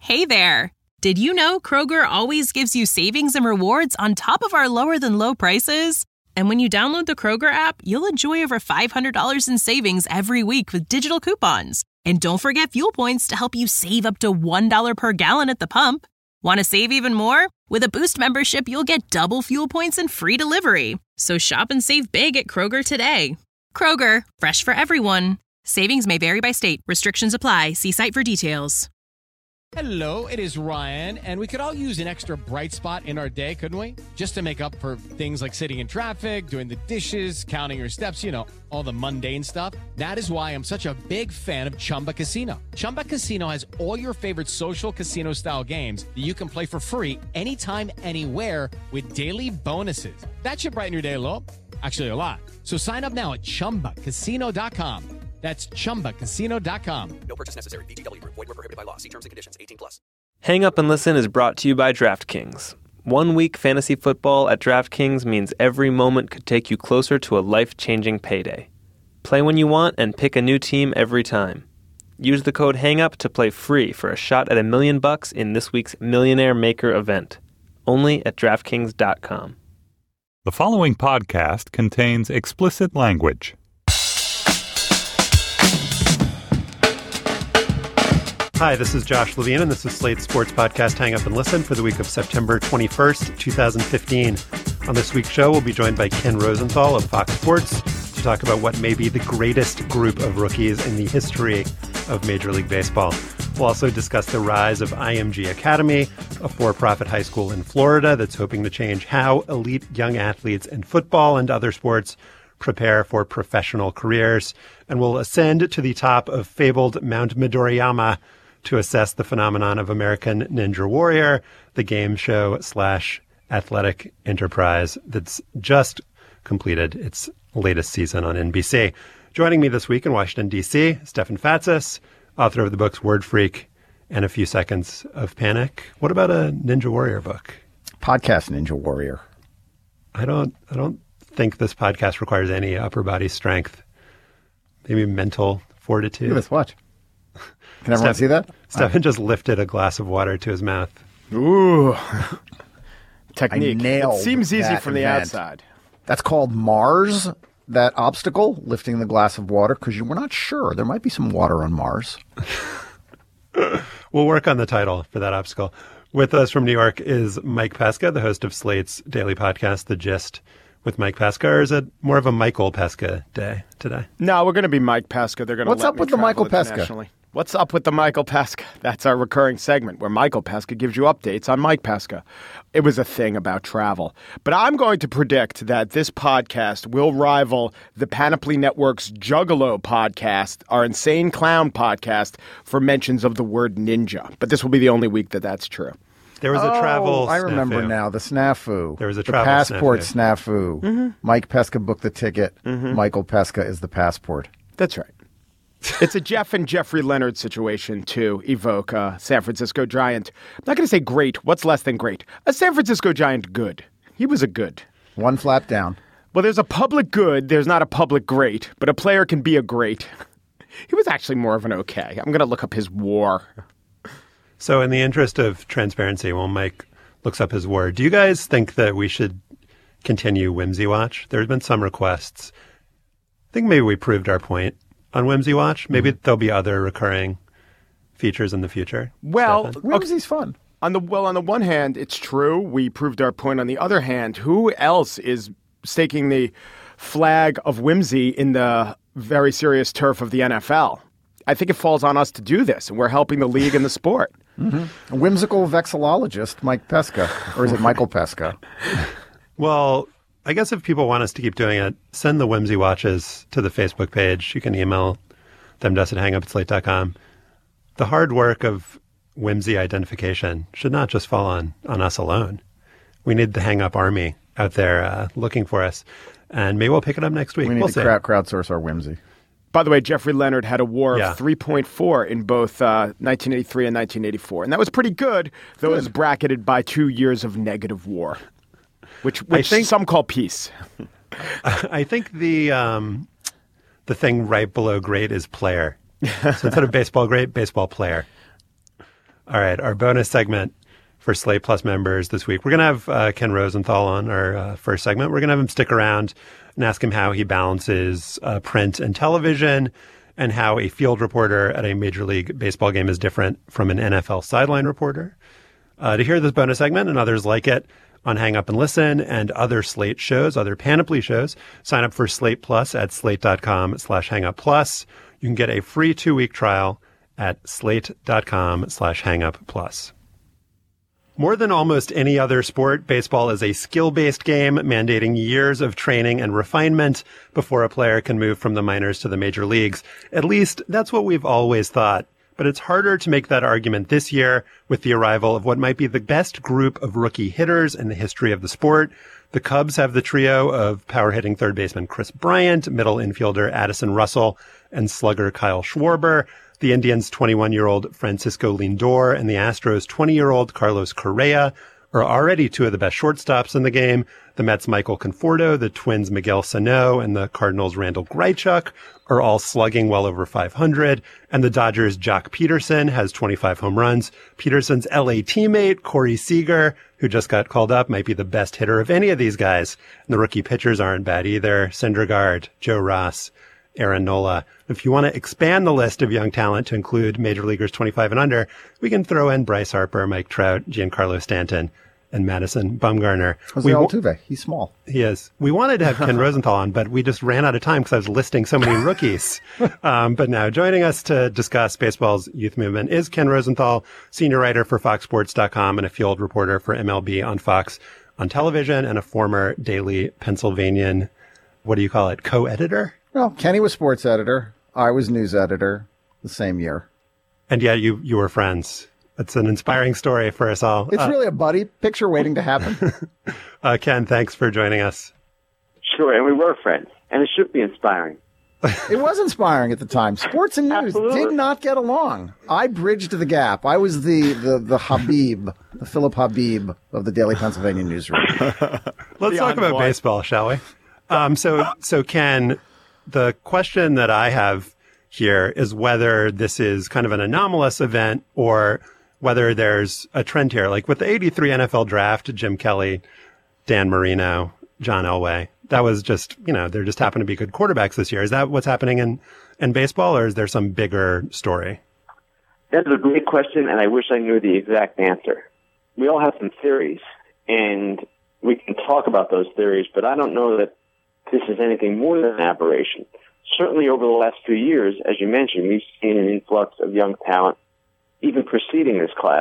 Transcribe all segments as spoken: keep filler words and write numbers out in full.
Hey there! Did you know Kroger always gives you savings and rewards on top of our lower-than-low prices? And when you download the Kroger app, you'll enjoy over five hundred dollars in savings every week with digital coupons. And don't forget fuel points to help you save up to one dollar per gallon at the pump. Want to save even more? With a Boost membership, you'll get double fuel points and free delivery. So shop and save big at Kroger today. Kroger, fresh for everyone. Savings may vary by state. Restrictions apply. See site for details. Hello, it is Ryan, and we could all use an extra bright spot in our day, couldn't we? Just to make up for things like sitting in traffic, doing the dishes, counting your steps, you know, all the mundane stuff. That is why I'm such a big fan of Chumba Casino. Chumba Casino has all your favorite social casino-style games that you can play for free anytime, anywhere with daily bonuses. That should brighten your day a little. Actually, a lot. So sign up now at chumba casino dot com. That's chumba casino dot com. No purchase necessary. V G W Group. Void where prohibited by law. See terms and conditions. eighteen plus. Hang Up and Listen is brought to you by DraftKings. One week fantasy football at DraftKings means every moment could take you closer to a life-changing payday. Play when you want and pick a new team every time. Use the code HANGUP to play free for a shot at a million bucks in this week's Millionaire Maker event. Only at DraftKings dot com. The following podcast contains explicit language. Hi, this is Josh Levine, and this is Slate's sports podcast Hang Up and Listen for the week of September twenty-first, twenty fifteen. On this week's show, we'll be joined by Ken Rosenthal of Fox Sports to talk about what may be the greatest group of rookies in the history of Major League Baseball. We'll also discuss the rise of I M G Academy, a for-profit high school in Florida that's hoping to change how elite young athletes in football and other sports prepare for professional careers. And we'll ascend to the top of fabled Mount Midoriyama to assess the phenomenon of American Ninja Warrior, the game show slash athletic enterprise that's just completed its latest season on N B C. Joining me this week in Washington, D C, Stefan Fatsis, author of the books Word Freak and A Few Seconds of Panic. What about a Ninja Warrior book? Podcast Ninja Warrior. I don't, I don't think this podcast requires any upper body strength. Maybe mental fortitude. With what? Can everyone Steph- see that? Stefan just lifted a glass of water to his mouth. Ooh. Technique. I nailed It seems easy that from the event. outside. That's called Mars, that obstacle, lifting the glass of water, because you were not sure. There might be some water on Mars. We'll work on the title for that obstacle. With us from New York is Mike Pesca, the host of Slate's daily podcast, The Gist with Mike Pesca. Or is it more of a Michael Pesca day today? No, we're going to be Mike Pesca. They're going to What's let up me with the travel Michael Pesca? internationally. What's up with the Michael Pesca? That's our recurring segment where Michael Pesca gives you updates on Mike Pesca. It was a thing about travel. But I'm going to predict that this podcast will rival the Panoply Network's Juggalo podcast, our Insane Clown podcast, for mentions of the word ninja. But this will be the only week that that's true. There was a travel Oh, I remember snafu. now. The snafu. There was a the travel passport snafu. snafu. Mm-hmm. Mike Pesca booked the ticket. Mm-hmm. Michael Pesca is the passport. That's right. It's a Jeff and Jeffrey Leonard situation to evoke a San Francisco Giant. I'm not going to say great. What's less than great? A San Francisco Giant good. He was a good. One flap down. Well, there's a public good. There's not a public great, but a player can be a great. He was actually more of an okay. I'm going to look up his war. So in the interest of transparency, while Mike looks up his word, do you guys think that we should continue Whimsy Watch? There's been some requests. I think maybe we proved our point on Whimsy Watch. Maybe mm-hmm. there'll be other recurring features in the future. Well, Stefan? Whimsy's fun. On the well, on the one hand, it's true. We proved our point. On the other hand, who else is staking the flag of whimsy in the very serious turf of the N F L? I think it falls on us to do this, and we're helping the league and the sport. Mm-hmm. A whimsical vexillologist, Mike Pesca. Or is it Michael Pesca? Well, I guess if people want us to keep doing it, send the Whimsy Watches to the Facebook page. You can email them to us at hang up at slate dot com. The hard work of whimsy identification should not just fall on, on us alone. We need the Hang Up Army out there uh, looking for us. And maybe we'll pick it up next week. We need we'll to see. crowd, crowdsource our whimsy. By the way, Jeffrey Leonard had a war Yeah. of three point four in both uh, nineteen eighty-three and nineteen eighty-four. And that was pretty good, though it was bracketed by two years of negative war, which, which think- some call peace. I think the um, the thing right below great is player. So instead of baseball great, baseball player. All right, our bonus segment for Slate Plus members this week. We're going to have uh, Ken Rosenthal on our uh, first segment. We're going to have him stick around and ask him how he balances uh, print and television and how a field reporter at a Major League Baseball game is different from an N F L sideline reporter. Uh, to hear this bonus segment and others like it on Hang Up and Listen and other Slate shows, other Panoply shows, sign up for Slate Plus at slate.com slash hangup plus. You can get a free two-week trial at slate.com slash hangup plus. More than almost any other sport, baseball is a skill-based game mandating years of training and refinement before a player can move from the minors to the major leagues. At least that's what we've always thought. But it's harder to make that argument this year with the arrival of what might be the best group of rookie hitters in the history of the sport. The Cubs have the trio of power-hitting third baseman Chris Bryant, middle infielder Addison Russell, and slugger Kyle Schwarber. The Indians' twenty-one-year-old Francisco Lindor and the Astros' twenty-year-old Carlos Correa are already two of the best shortstops in the game. The Mets' Michael Conforto, the Twins' Miguel Sano, and the Cardinals' Randall Grichuk are all slugging well over five hundred. And the Dodgers' Jock Peterson has twenty-five home runs. Peterson's L A teammate, Corey Seager, who just got called up, might be the best hitter of any of these guys. And the rookie pitchers aren't bad either. Syndergaard, Joe Ross, Aaron Nola. If you want to expand the list of young talent to include major leaguers twenty-five and under, we can throw in Bryce Harper, Mike Trout, Giancarlo Stanton, and Madison Bumgarner. Jose Altuve, he's small. He is. We wanted to have Ken Rosenthal on, but we just ran out of time because I was listing so many rookies. um, but now joining us to discuss baseball's youth movement is Ken Rosenthal, senior writer for Fox Sports dot com and a field reporter for M L B on Fox on television and a former Daily Pennsylvanian, what do you call it, co-editor? Well, Kenny was sports editor. I was news editor the same year. And yeah, you, you were friends. It's an inspiring story for us all. It's uh, really a buddy picture waiting to happen. uh, Ken, thanks for joining us. Sure, and we were friends, and it should be inspiring. It was inspiring at the time. Sports and news Absolutely. did not get along. I bridged the gap. I was the, the, the Habib, the Philip Habib of the Daily Pennsylvanian newsroom. Let's talk about boy. baseball, shall we? Um, so, so Ken, the question that I have here is whether this is kind of an anomalous event or whether there's a trend here. Like with the eighty-three N F L draft, Jim Kelly, Dan Marino, John Elway, that was just, you know, there just happened to be good quarterbacks this year. Is that what's happening in, in baseball, or is there some bigger story? That's a great question, and I wish I knew the exact answer. We all have some theories, and we can talk about those theories, but I don't know that this is anything more than an aberration. Certainly over the last few years, as you mentioned, we've seen an influx of young talent, even preceding this class.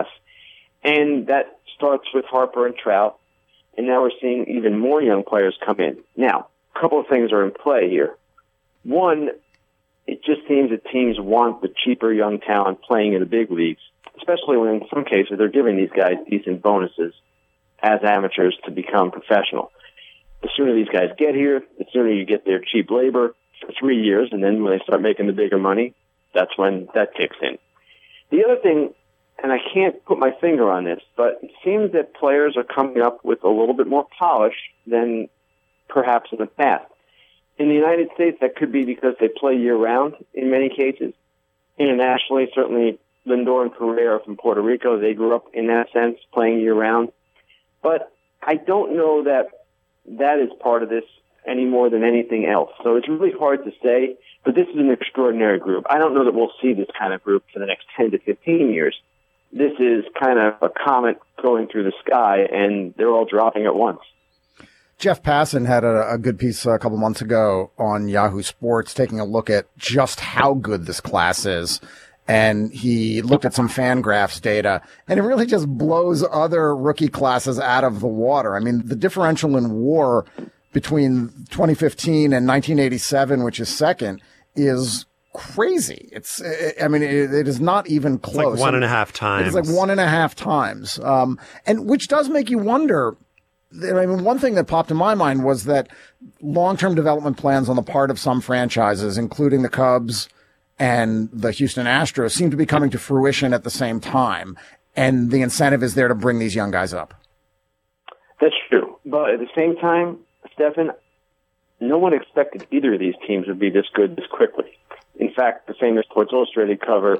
And that starts with Harper and Trout, and now we're seeing even more young players come in. Now, a couple of things are in play here. One, it just seems that teams want the cheaper young talent playing in the big leagues, especially when in some cases they're giving these guys decent bonuses as amateurs to become professional. The sooner these guys get here, the sooner you get their cheap labor for three years, and then when they start making the bigger money, that's when that kicks in. The other thing, and I can't put my finger on this, but it seems that players are coming up with a little bit more polish than perhaps in the past. In the United States, that could be because they play year-round in many cases. Internationally, certainly Lindor and Correa are from Puerto Rico. They grew up in that sense, playing year-round. But I don't know that that is part of this any more than anything else. So it's really hard to say, but this is an extraordinary group. I don't know that we'll see this kind of group for the next ten to fifteen years. This is kind of a comet going through the sky, and they're all dropping at once. Jeff Passan had a, a good piece a couple months ago on Yahoo Sports taking a look at just how good this class is. And he looked at some Fangraphs data, and it really just blows other rookie classes out of the water. I mean, the differential in WAR between twenty fifteen and nineteen eighty-seven, which is second, is crazy. It's, I mean, it, it is not even close. It's like one and a half times. It's like one and a half times. Um, and which does make you wonder. I mean, one thing that popped in my mind was that long-term development plans on the part of some franchises, including the Cubs and the Houston Astros, seem to be coming to fruition at the same time. And the incentive is there to bring these young guys up. That's true. But at the same time, Stephan, no one expected either of these teams would be this good this quickly. In fact, the famous Sports Illustrated cover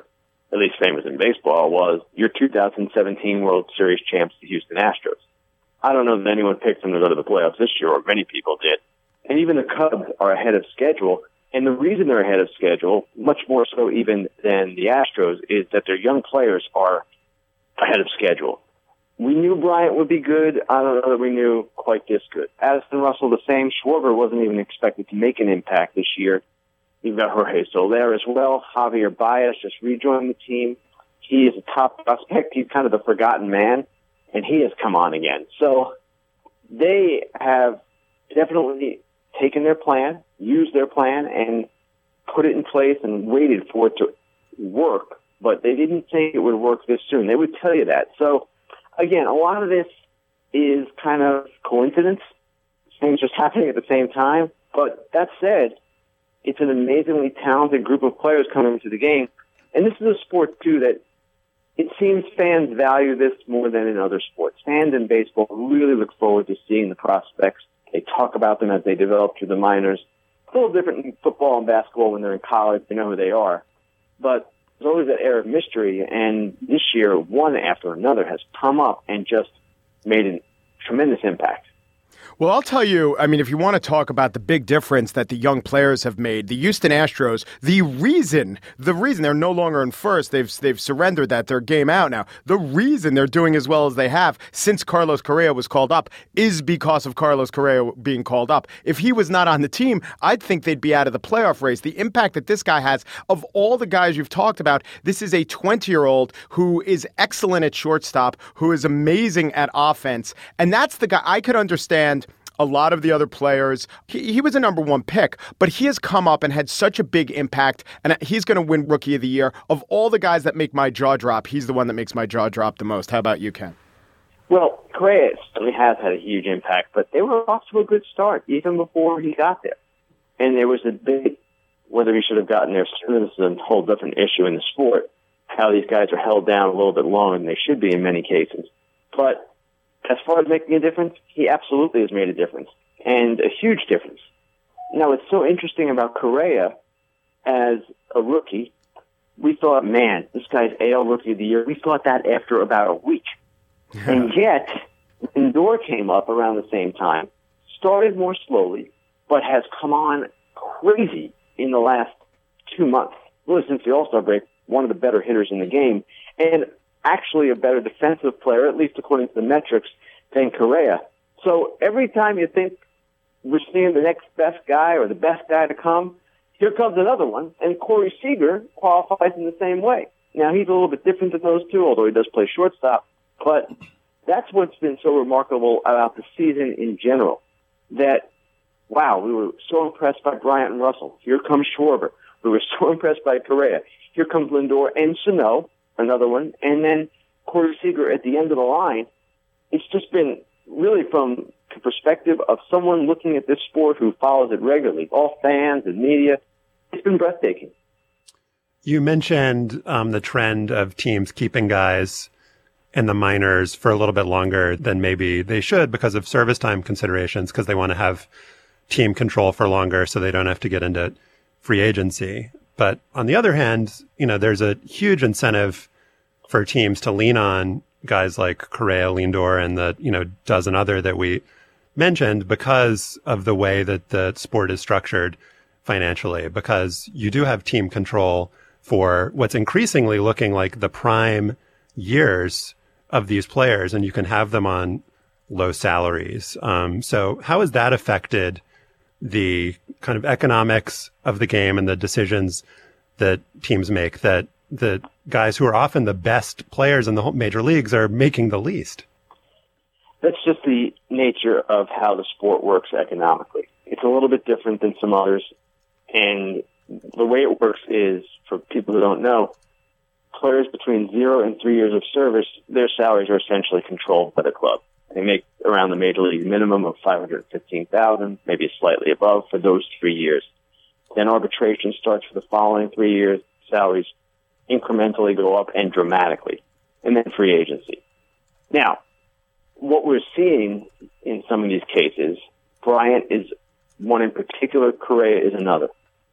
at least famous in baseball, was your two thousand seventeen World Series champs, the Houston Astros. I don't know that anyone picked them to go to the playoffs this year, or many people did. And even the Cubs are ahead of schedule. And the reason they're ahead of schedule, much more so even than the Astros, is that their young players are ahead of schedule. We knew Bryant would be good. I don't know that we knew quite this good. Addison Russell, the same. Schwarber wasn't even expected to make an impact this year. You've got Jorge Soler as well. Javier Baez just rejoined the team. He is a top prospect. He's kind of the forgotten man, and he has come on again. So they have definitely taken their plan, used their plan, and put it in place and waited for it to work. But they didn't think it would work this soon. They would tell you that. So, again, a lot of this is kind of coincidence. Things just happening at the same time. But that said, it's an amazingly talented group of players coming into the game. And this is a sport, too, that it seems fans value this more than in other sports. Fans in baseball really look forward to seeing the prospects. They talk about them as they develop through the minors. It's a little different in football and basketball when they're in college. They know who they are. But there's always that air of mystery. And this year, one after another has come up and just made a tremendous impact. Well, I'll tell you, I mean, if you want to talk about the big difference that the young players have made, the Houston Astros, the reason, the reason they're no longer in first, they've they've surrendered that, they're game out now. The reason they're doing as well as they have since Carlos Correa was called up is because of Carlos Correa being called up. If he was not on the team, I'd think they'd be out of the playoff race. The impact that this guy has, of all the guys you've talked about, this is a twenty-year-old who is excellent at shortstop, who is amazing at offense. And that's the guy I could understand. A lot of the other players, he, he was a number one pick, but he has come up and had such a big impact, and he's going to win Rookie of the Year. Of all the guys that make my jaw drop, he's the one that makes my jaw drop the most. How about you, Ken? Well, Correa certainly has had a huge impact, but they were off to a good start even before he got there. And there was a big, whether he should have gotten there sooner, this is a whole different issue in the sport, how these guys are held down a little bit longer than they should be in many cases. But as far as making a difference, he absolutely has made a difference, and a huge difference. Now, what's so interesting about Correa as a rookie, we thought, man, this guy's A L Rookie of the Year. We thought that after about a week. Yeah. And yet, Lindor came up around the same time, started more slowly, but has come on crazy in the last two months. Really, since the All-Star break, one of the better hitters in the game, and actually a better defensive player, at least according to the metrics, than Correa. So every time you think we're seeing the next best guy or the best guy to come, here comes another one, and Corey Seager qualifies in the same way. Now, he's a little bit different than those two, although he does play shortstop, but that's what's been so remarkable about the season in general, that, wow, we were so impressed by Bryant and Russell. Here comes Schwarber. We were so impressed by Correa. Here comes Lindor and Sano, another one, and then Corey Seager at the end of the line. It's just been really from the perspective of someone looking at this sport who follows it regularly, all fans and media. It's been breathtaking. You mentioned um, the trend of teams keeping guys in the minors for a little bit longer than maybe they should because of service time considerations, because they want to have team control for longer so they don't have to get into free agency. But on the other hand, you know, there's a huge incentive for teams to lean on guys like Correa, Lindor, and the, you know, dozen other that we mentioned because of the way that the sport is structured financially, because you do have team control for what's increasingly looking like the prime years of these players, and you can have them on low salaries. Um, so how has that affected the kind of economics of the game and the decisions that teams make, that the guys who are often the best players in the major leagues are making the least? That's just the nature of how the sport works economically. It's a little bit different than some others. And the way it works is, for people who don't know, players between zero and three years of service, their salaries are essentially controlled by the club. They make around the major league minimum of five hundred fifteen thousand dollars, maybe slightly above, for those three years. Then arbitration starts for the following three years. Salaries incrementally go up and dramatically. And then free agency. Now, what we're seeing in some of these cases, Bryant is one in particular, Correa is another.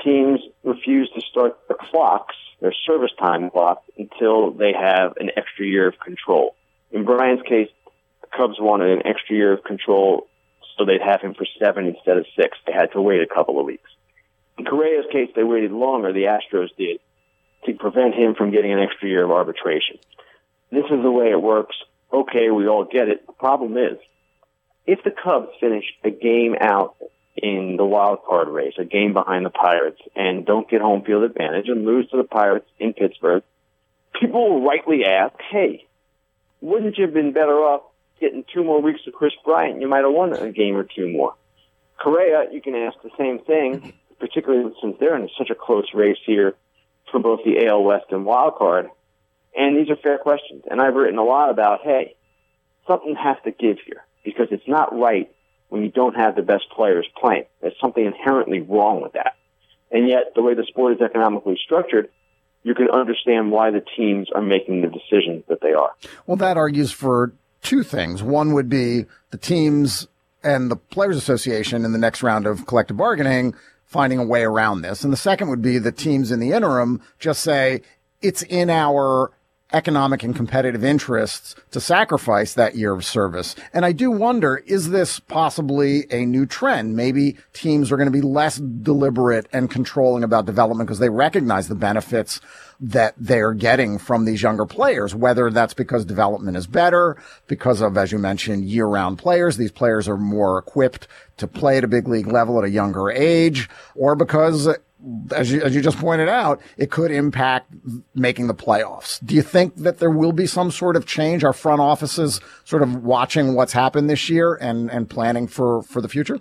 teams refuse to start the clocks, their service time clock, until they have an extra year of control. In Bryant's case, the Cubs wanted an extra year of control, so they'd have him for seven instead of six. They had to wait a couple of weeks. In Correa's case, they waited longer, the Astros did, to prevent him from getting an extra year of arbitration. This is the way it works. Okay, we all get it. The problem is, if the Cubs finish a game out in the wild card race, a game behind the Pirates, and don't get home field advantage and lose to the Pirates in Pittsburgh, people will rightly ask, hey, wouldn't you have been better off getting two more weeks of Kris Bryant? You might have won a game or two more. Correa, you can ask the same thing, particularly since they're in such a close race here for both the A L West and wild card. And these are fair questions. And I've written a lot about, hey, something has to give here, because it's not right when you don't have the best players playing. There's something inherently wrong with that. And yet, the way the sport is economically structured, you can understand why the teams are making the decisions that they are. Well, that argues for two things. One would be the teams and the Players Association in the next round of collective bargaining finding a way around this. And the second would be the teams in the interim just say, it's in our economic and competitive interests to sacrifice that year of service. And I do wonder, is this possibly a new trend? Maybe teams are going to be less deliberate and controlling about development because they recognize the benefits that they're getting from these younger players, whether that's because development is better, because of, as you mentioned, year-round players. These players are more equipped to play at a big league level at a younger age, or because, as you, as you just pointed out, it could impact making the playoffs. Do you think that there will be some sort of change? Are front offices sort of watching what's happened this year and, and planning for, for the future?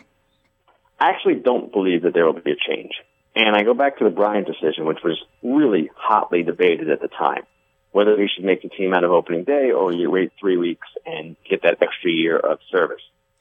I actually don't believe that there will be a change. And I go back to the Bryant decision, which was really hotly debated at the time, whether he should make the team out of opening day or you wait three weeks and get that extra year of service.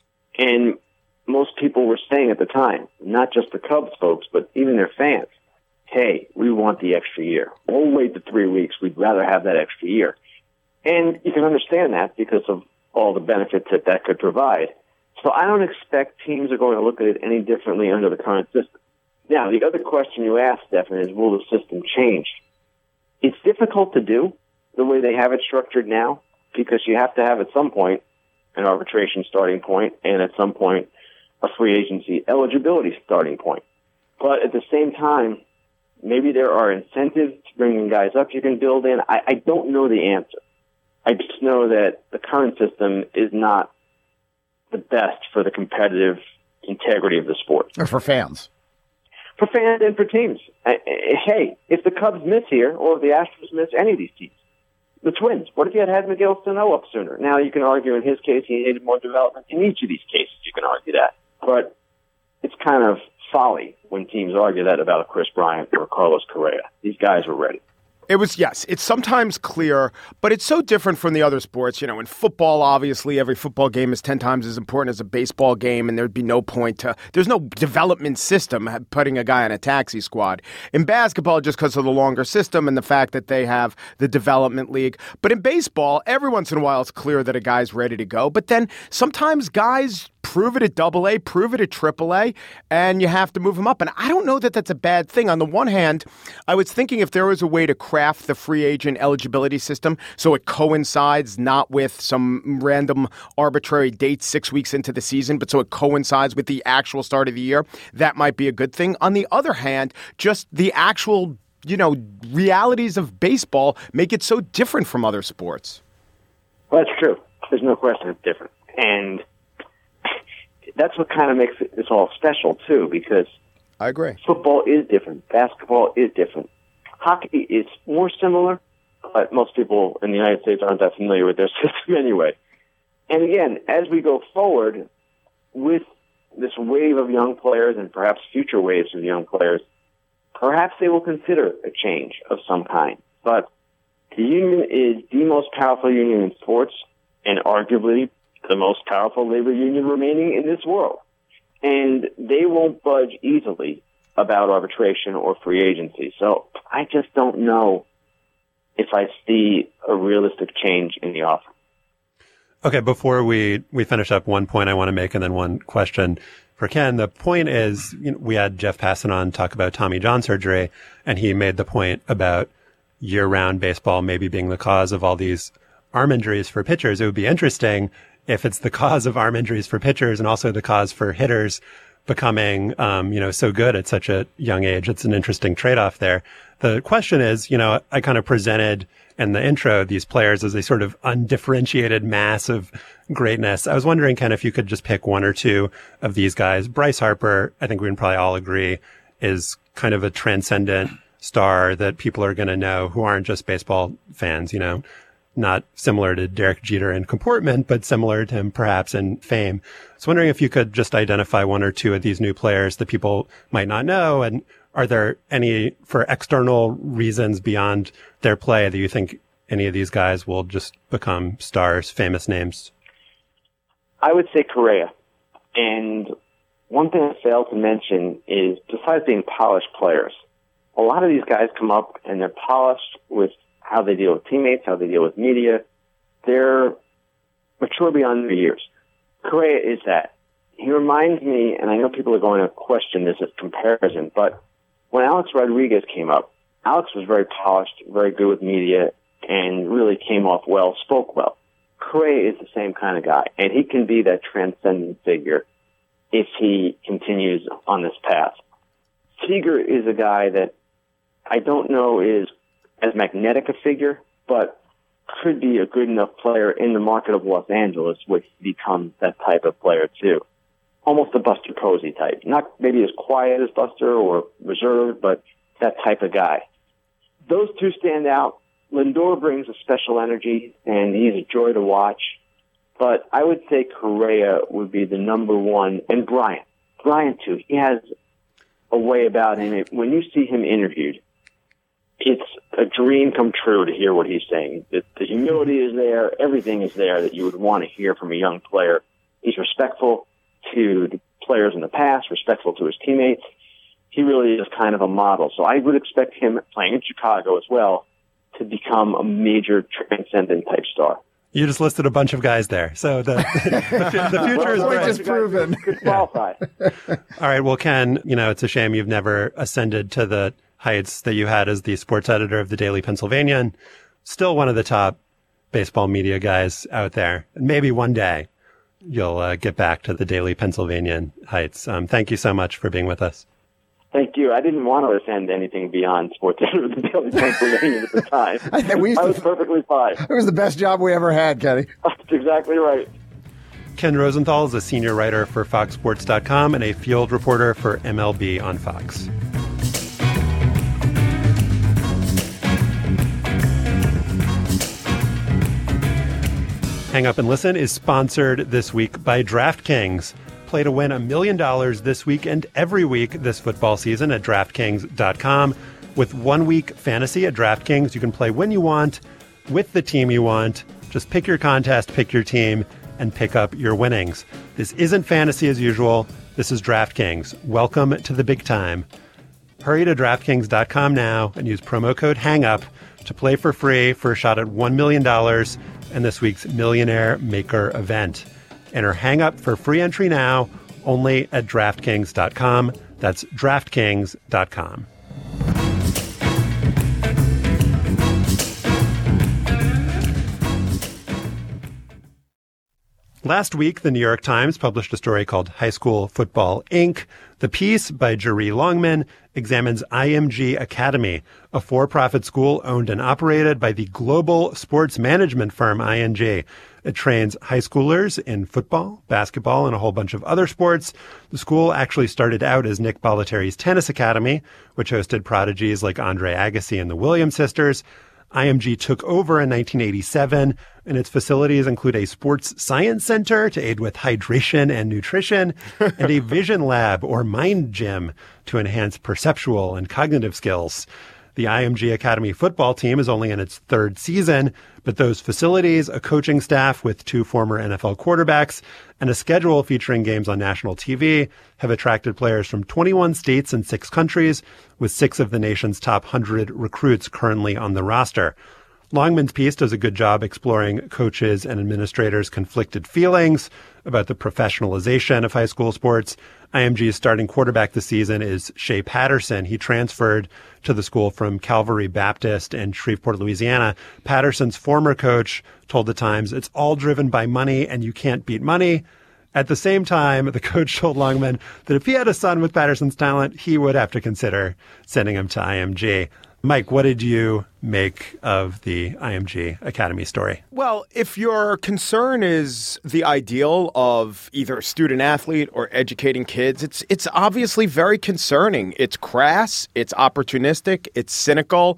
And most people were saying at the time, not just the Cubs folks, but even their fans, hey, we want the extra year. We'll wait the three weeks. We'd rather have that extra year. And you can understand that because of all the benefits that that could provide. So I don't expect teams are going to look at it any differently under the current system. Now, the other question you asked, Stephen, is will the system change? It's difficult to do the way they have it structured now because you have to have at some point an arbitration starting point and at some point a free agency eligibility starting point. But at the same time, maybe there are incentives to bringing guys up you can build in. I, I don't know the answer. I just know that the current system is not the best for the competitive integrity of the sport. Or for fans. For fans and for teams. Hey, if the Cubs miss here, or if the Astros miss any of these teams, the Twins, what if you had had Miguel Sano up sooner? Now you can argue in his case he needed more development. In each of these cases you can argue that. But it's kind of folly when teams argue that about a Kris Bryant or a Carlos Correa. These guys were ready. It was, yes, it's sometimes clear, but it's so different from the other sports. You know, in football, obviously, every football game is ten times as important as a baseball game, and there'd be no point to, there's no development system putting a guy on a taxi squad. In basketball, just because of the longer system and the fact that they have the development league. But in baseball, every once in a while, it's clear that a guy's ready to go. But then sometimes guys prove it at double A, prove it at triple A, and you have to move him up. And I don't know that that's a bad thing. On the one hand, I was thinking if there was a way to craft the free agent eligibility system so it coincides not with some random arbitrary date six weeks into the season, but so it coincides with the actual start of the year, that might be a good thing. On the other hand, just the actual, you know, realities of baseball make it so different from other sports. Well, that's true. There's no question it's different. And that's what kind of makes it, this all special, too, because I agree. Football is different. Basketball is different. Hockey is more similar, but most people in the United States aren't that familiar with their system anyway. And again, as we go forward with this wave of young players and perhaps future waves of young players, perhaps they will consider a change of some kind. But the union is the most powerful union in sports and arguably the most powerful labor union remaining in this world. And they won't budge easily about arbitration or free agency. So I just don't know if I see a realistic change in the offer. Okay, before we, we finish up, one point I want to make and then one question for Ken. The point is, you know, we had Jeff Passan on talk about Tommy John surgery, and he made the point about year-round baseball maybe being the cause of all these arm injuries for pitchers. It would be interesting if it's the cause of arm injuries for pitchers and also the cause for hitters becoming, um, you know, so good at such a young age. It's an interesting trade-off there. The question is, you know, I kind of presented in the intro these players as a sort of undifferentiated mass of greatness. I was wondering, Ken, if you could just pick one or two of these guys. Bryce Harper, I think we can probably all agree, is kind of a transcendent star that people are going to know who aren't just baseball fans, you know, not similar to Derek Jeter in comportment, but similar to him perhaps in fame. I was wondering if you could just identify one or two of these new players that people might not know. And are there any, for external reasons beyond their play, that you think any of these guys will just become stars, famous names? I would say Correa. And one thing I failed to mention is, besides being polished players, a lot of these guys come up and they're polished with how they deal with teammates, how they deal with media. They're mature beyond their years. Correa is that. He reminds me, and I know people are going to question this as comparison, but when Alex Rodriguez came up, Alex was very polished, very good with media, and really came off well, spoke well. Correa is the same kind of guy, and he can be that transcendent figure if he continues on this path. Seager is a guy that I don't know is as magnetic a figure, but could be a good enough player in the market of Los Angeles, which becomes that type of player too. Almost a Buster Posey type. Not maybe as quiet as Buster or reserved, but that type of guy. Those two stand out. Lindor brings a special energy, and he's a joy to watch. But I would say Correa would be the number one, and Bryant. Bryant, too. He has a way about him. When you see him interviewed, it's a dream come true to hear what he's saying. The, the humility is there. Everything is there that you would want to hear from a young player. He's respectful to the players in the past, respectful to his teammates. He really is kind of a model. So I would expect him, playing in Chicago as well, to become a major transcendent type star. You just listed a bunch of guys there. So the, the, the future is bright. Just proven. Could qualify. All right. Well, Ken, you know, it's a shame you've never ascended to the heights that you had as the sports editor of the Daily Pennsylvanian. Still one of the top baseball media guys out there. Maybe one day you'll uh, get back to the Daily Pennsylvanian heights. Um, thank you so much for being with us. Thank you. I didn't want to ascend anything beyond sports editor of the Daily Pennsylvanian at the time. I, we I was perfectly fine. It was the best job we ever had, Kenny. That's exactly right. Ken Rosenthal is a senior writer for Fox Sports dot com and a field reporter for M L B on Fox. Hang Up and Listen is sponsored this week by DraftKings. Play to win a million dollars this week and every week this football season at DraftKings dot com. With one week fantasy at DraftKings, you can play when you want, with the team you want. Just pick your contest, pick your team, and pick up your winnings. This isn't fantasy as usual. This is DraftKings. Welcome to the big time. Hurry to DraftKings dot com now and use promo code HANGUP to play for free for a shot at one million dollars in this week's Millionaire Maker event. Enter Hang Up for free entry now, only at DraftKings dot com. That's DraftKings dot com. Last week, the New York Times published a story called High School Football, Incorporated. The piece by Jeree Longman examines I M G Academy, a for-profit school owned and operated by the global sports management firm I M G. It trains high schoolers in football, basketball, and a whole bunch of other sports. The school actually started out as Nick Bollettieri's tennis academy, which hosted prodigies like Andre Agassi and the Williams sisters. I M G took over in nineteen eighty-seven, and its facilities include a sports science center to aid with hydration and nutrition, and a vision lab or mind gym to enhance perceptual and cognitive skills. The I M G Academy football team is only in its third season, but those facilities, a coaching staff with two former N F L quarterbacks, and a schedule featuring games on national T V have attracted players from twenty-one states and six countries, with six of the nation's top one hundred recruits currently on the roster. Longman's piece does a good job exploring coaches and administrators' conflicted feelings about the professionalization of high school sports. I M G's starting quarterback this season is Shea Patterson. He transferred to the school from Calvary Baptist in Shreveport, Louisiana. Patterson's former coach told the Times, "It's all driven by money and you can't beat money." At the same time, the coach told Longman that if he had a son with Patterson's talent, he would have to consider sending him to I M G. Mike, what did you make of the I M G Academy story? Well, if your concern is the ideal of either a student athlete or educating kids, it's it's obviously very concerning. It's crass, it's opportunistic, it's cynical.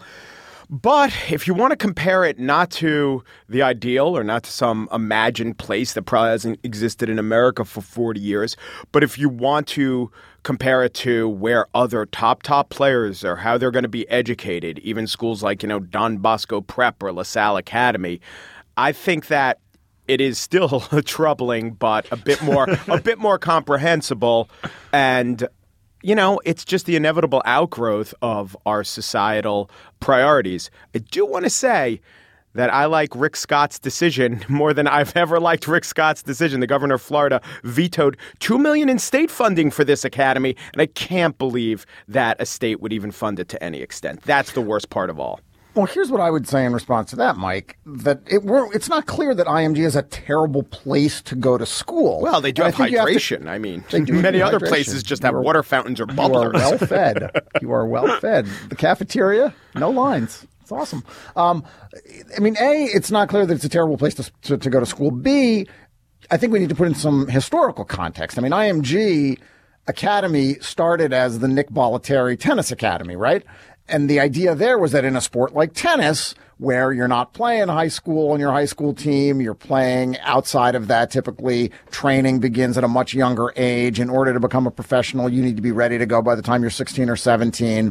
But if you want to compare it not to the ideal or not to some imagined place that probably hasn't existed in America for forty years, but if you want to compare it to where other top, top players are, how they're going to be educated, even schools like, you know, Don Bosco Prep or LaSalle Academy, I think that it is still troubling, but a bit more, a bit more comprehensible. And you know, it's just the inevitable outgrowth of our societal priorities. I do want to say that I like Rick Scott's decision more than I've ever liked Rick Scott's decision. The governor of Florida vetoed two million dollars in state funding for this academy, and I can't believe that a state would even fund it to any extent. That's the worst part of all. Well, here's what I would say in response to that, Mike, that it we're, it's not clear that I M G is a terrible place to go to school. Well, they do and have I hydration. To, I mean, do many other hydration. places just you have are, water fountains or bubblers. You are well fed. You are well fed. The cafeteria, no lines. It's awesome. Um, I mean, A, it's not clear that it's a terrible place to, to, to go to school. B, I think we need to put in some historical context. I mean, I M G Academy started as the Nick Bollettieri Tennis Academy, right? And the idea there was that in a sport like tennis, where you're not playing high school on your high school team, you're playing outside of that. Typically, training begins at a much younger age. In order to become a professional, you need to be ready to go by the time you're sixteen or seventeen.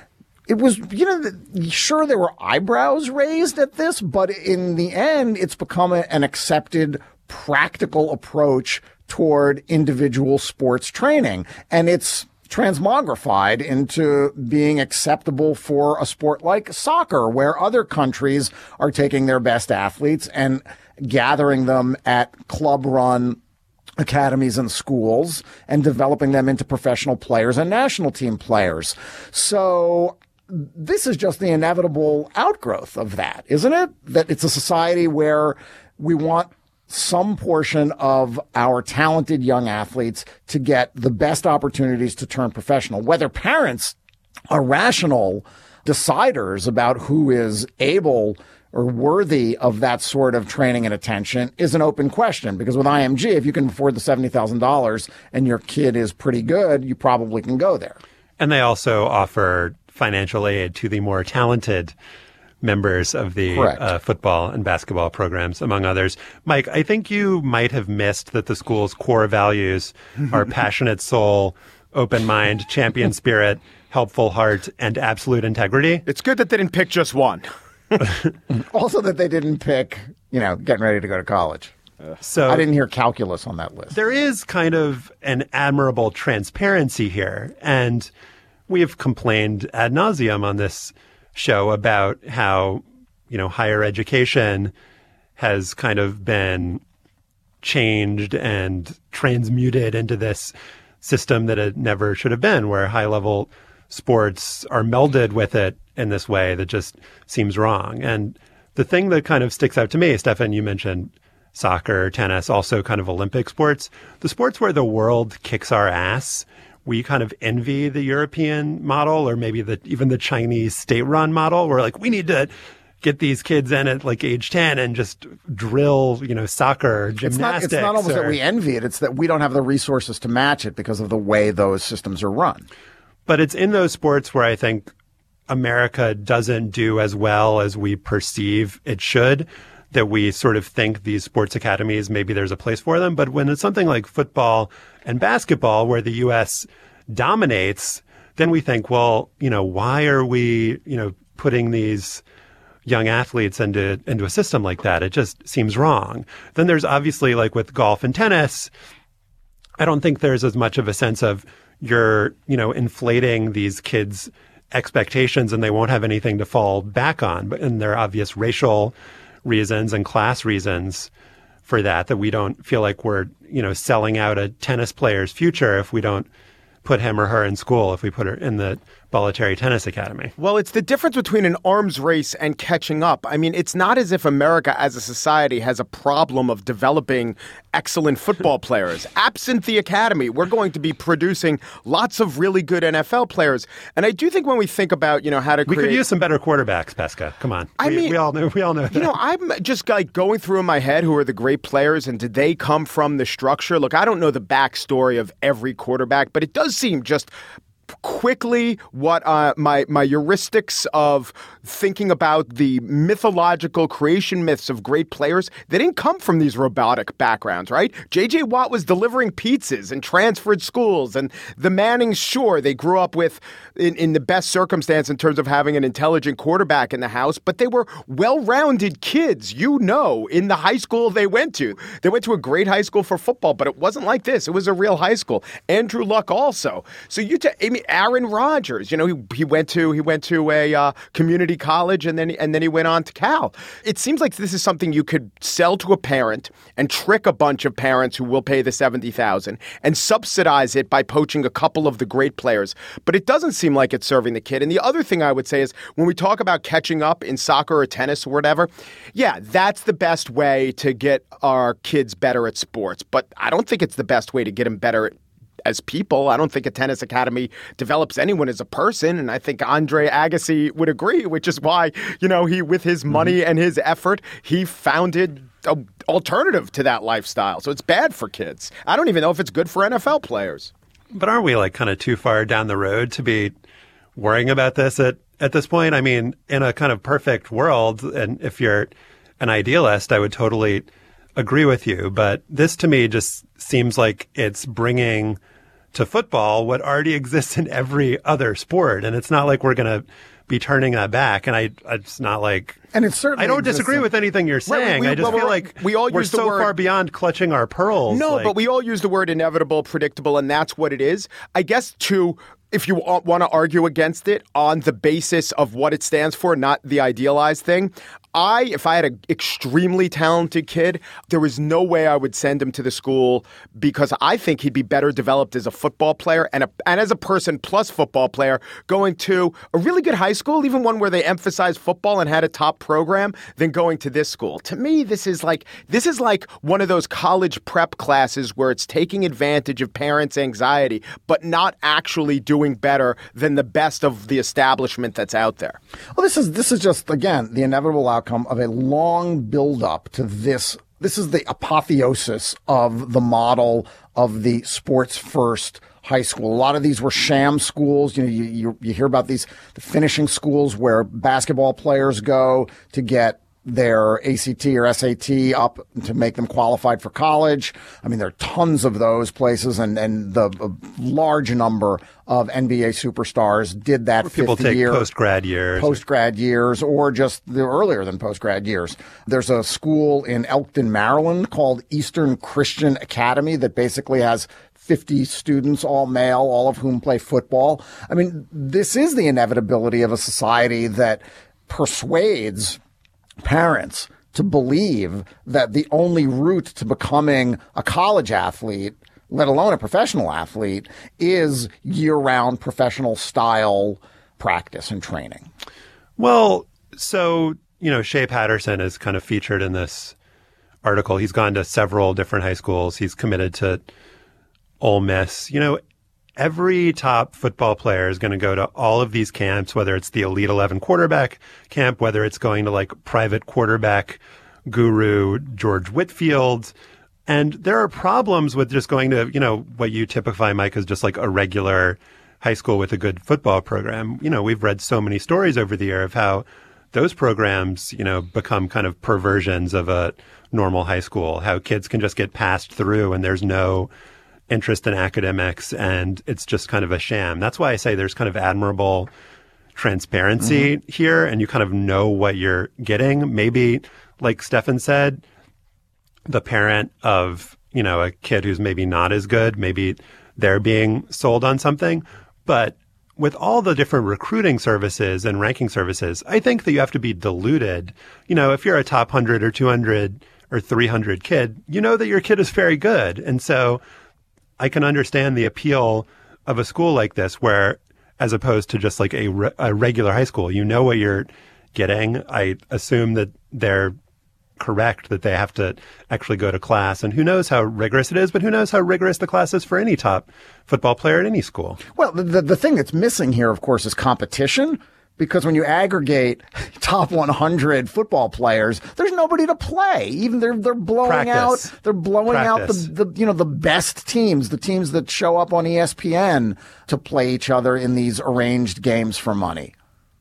It was, you know, sure, there were eyebrows raised at this, but in the end, it's become a, an accepted, practical approach toward individual sports training. And it's transmogrified into being acceptable for a sport like soccer, where other countries are taking their best athletes and gathering them at club-run academies and schools and developing them into professional players and national team players. So this is just the inevitable outgrowth of that, isn't it? That it's a society where we want some portion of our talented young athletes to get the best opportunities to turn professional. Whether parents are rational deciders about who is able or worthy of that sort of training and attention is an open question, because with I M G, if you can afford the seventy thousand dollars and your kid is pretty good, you probably can go there. And they also offer financial aid to the more talented members of the uh, football and basketball programs, among others. Mike, I think you might have missed that the school's core values are passionate soul, open mind, champion spirit, helpful heart, and absolute integrity. It's good that they didn't pick just one. Also that they didn't pick, you know, getting ready to go to college. So I didn't hear calculus on that list. There is kind of an admirable transparency here. And we have complained ad nauseum on this show about how, you know, higher education has kind of been changed and transmuted into this system that it never should have been, where high-level sports are melded with it in this way that just seems wrong. And the thing that kind of sticks out to me, Stefan, you mentioned soccer, tennis, also kind of Olympic sports, the sports where the world kicks our ass. We kind of envy the European model, or maybe the even the Chinese state-run model. We're like, we need to get these kids in at like age ten and just drill, you know, soccer, gymnastics. It's not, it's not almost or, that we envy it. It's that we don't have the resources to match it because of the way those systems are run. But it's in those sports where I think America doesn't do as well as we perceive it should, that we sort of think these sports academies, maybe there's a place for them. But when it's something like football and basketball, where the U S dominates, then we think, well, you know, why are we, you know, putting these young athletes into into a system like that? It just seems wrong. Then there's obviously, like with golf and tennis, I don't think there's as much of a sense of you're, you know, inflating these kids' expectations and they won't have anything to fall back on. But and there are obvious racial reasons and class reasons for that, that we don't feel like we're, you know, selling out a tennis player's future if we don't put him or her in school, if we put her in the Bollettieri Tennis Academy. Well, it's the difference between an arms race and catching up. I mean, it's not as if America as a society has a problem of developing excellent football players. Absent the academy, we're going to be producing lots of really good N F L players. And I do think when we think about, you know, how to we create... could use some better quarterbacks, Pesca. Come on. I we, mean, we all know, we all know that. You know, I'm just like going through in my head who are the great players and did they come from the structure? Look, I don't know the backstory of every quarterback, but it does seem just quickly what uh, my my heuristics of thinking about the mythological creation myths of great players, they didn't come from these robotic backgrounds, right? J J. Watt was delivering pizzas and transferred schools, and the Mannings, sure, they grew up with in, in the best circumstance in terms of having an intelligent quarterback in the house, but they were well-rounded kids, you know, in the high school they went to. They went to a great high school for football, but it wasn't like this. It was a real high school. Andrew Luck also. So you, t- I mean, Aaron Rodgers, you know, he, he went to he went to a uh, community college and then and then he went on to Cal. It seems like this is something you could sell to a parent and trick a bunch of parents who will pay the seventy thousand dollars and subsidize it by poaching a couple of the great players. But it doesn't seem like it's serving the kid. And the other thing I would say is when we talk about catching up in soccer or tennis or whatever, yeah, that's the best way to get our kids better at sports. But I don't think it's the best way to get them better at as people. I don't think a tennis academy develops anyone as a person. And I think Andre Agassi would agree, which is why, you know, he, with his money and his effort, he founded an alternative to that lifestyle. So it's bad for kids. I don't even know if it's good for N F L players. But aren't we like kind of too far down the road to be worrying about this at, at this point? I mean, in a kind of perfect world, and if you're an idealist, I would totally agree with you. But this to me just seems like it's bringing to football what already exists in every other sport. And it's not like we're going to be turning that back. And I, it's not like, and it's certainly I don't disagree with anything you're saying. Right, we, I just well, feel like we all we're use the so word, far beyond clutching our pearls. No, like, but we all use the word inevitable, predictable, and that's what it is. I guess to, if you want to argue against it on the basis of what it stands for, not the idealized thing, I, if I had an extremely talented kid, there was no way I would send him to the school because I think he'd be better developed as a football player and a, and as a person plus football player going to a really good high school, even one where they emphasized football and had a top program, than going to this school. To me, this is like this is like one of those college prep classes where it's taking advantage of parents' anxiety, but not actually doing better than the best of the establishment that's out there. Well, this is this is just, again, the inevitable outcome of a long build-up to this. This is the apotheosis of the model of the sports-first high school. A lot of these were sham schools. You know, you, you, you hear about these the finishing schools where basketball players go to get their A C T or S A T up to make them qualified for college. I mean, there are tons of those places, and, and the a large number of N B A superstars did that fifth year. People take post-grad years. Post-grad years, or just the earlier than post-grad years. There's a school in Elkton, Maryland called Eastern Christian Academy that basically has fifty students, all male, all of whom play football. I mean, this is the inevitability of a society that persuades parents to believe that the only route to becoming a college athlete, let alone a professional athlete, is year-round professional style practice and training. Well, so, you know, Shea Patterson is kind of featured in this article. He's gone to several different high schools. He's committed to Ole Miss. You know, every top football player is going to go to all of these camps, whether it's the Elite eleven quarterback camp, whether it's going to like private quarterback guru George Whitfield. And there are problems with just going to, you know, what you typify, Mike, as just like a regular high school with a good football program. You know, we've read so many stories over the year of how those programs, you know, become kind of perversions of a normal high school, how kids can just get passed through and there's no interest in academics, and it's just kind of a sham. That's why I say there's kind of admirable transparency mm-hmm. here, and you kind of know what you're getting. Maybe, like Stefan said, the parent of, you know, a kid who's maybe not as good, maybe they're being sold on something. But with all the different recruiting services and ranking services, I think that you have to be deluded. You know, if you're a top one hundred or two hundred or three hundred kid, you know that your kid is very good. And so I can understand the appeal of a school like this where, as opposed to just like a, re- a regular high school, you know what you're getting. I assume that they're correct that they have to actually go to class. And who knows how rigorous it is, but who knows how rigorous the class is for any top football player at any school. Well, the, the thing that's missing here, of course, is competition. Because when you aggregate top one hundred football players, there's nobody to play. Even they're they're blowing Practice. out they're blowing Practice. out the, the you know the best teams, the teams that show up on E S P N to play each other in these arranged games for money.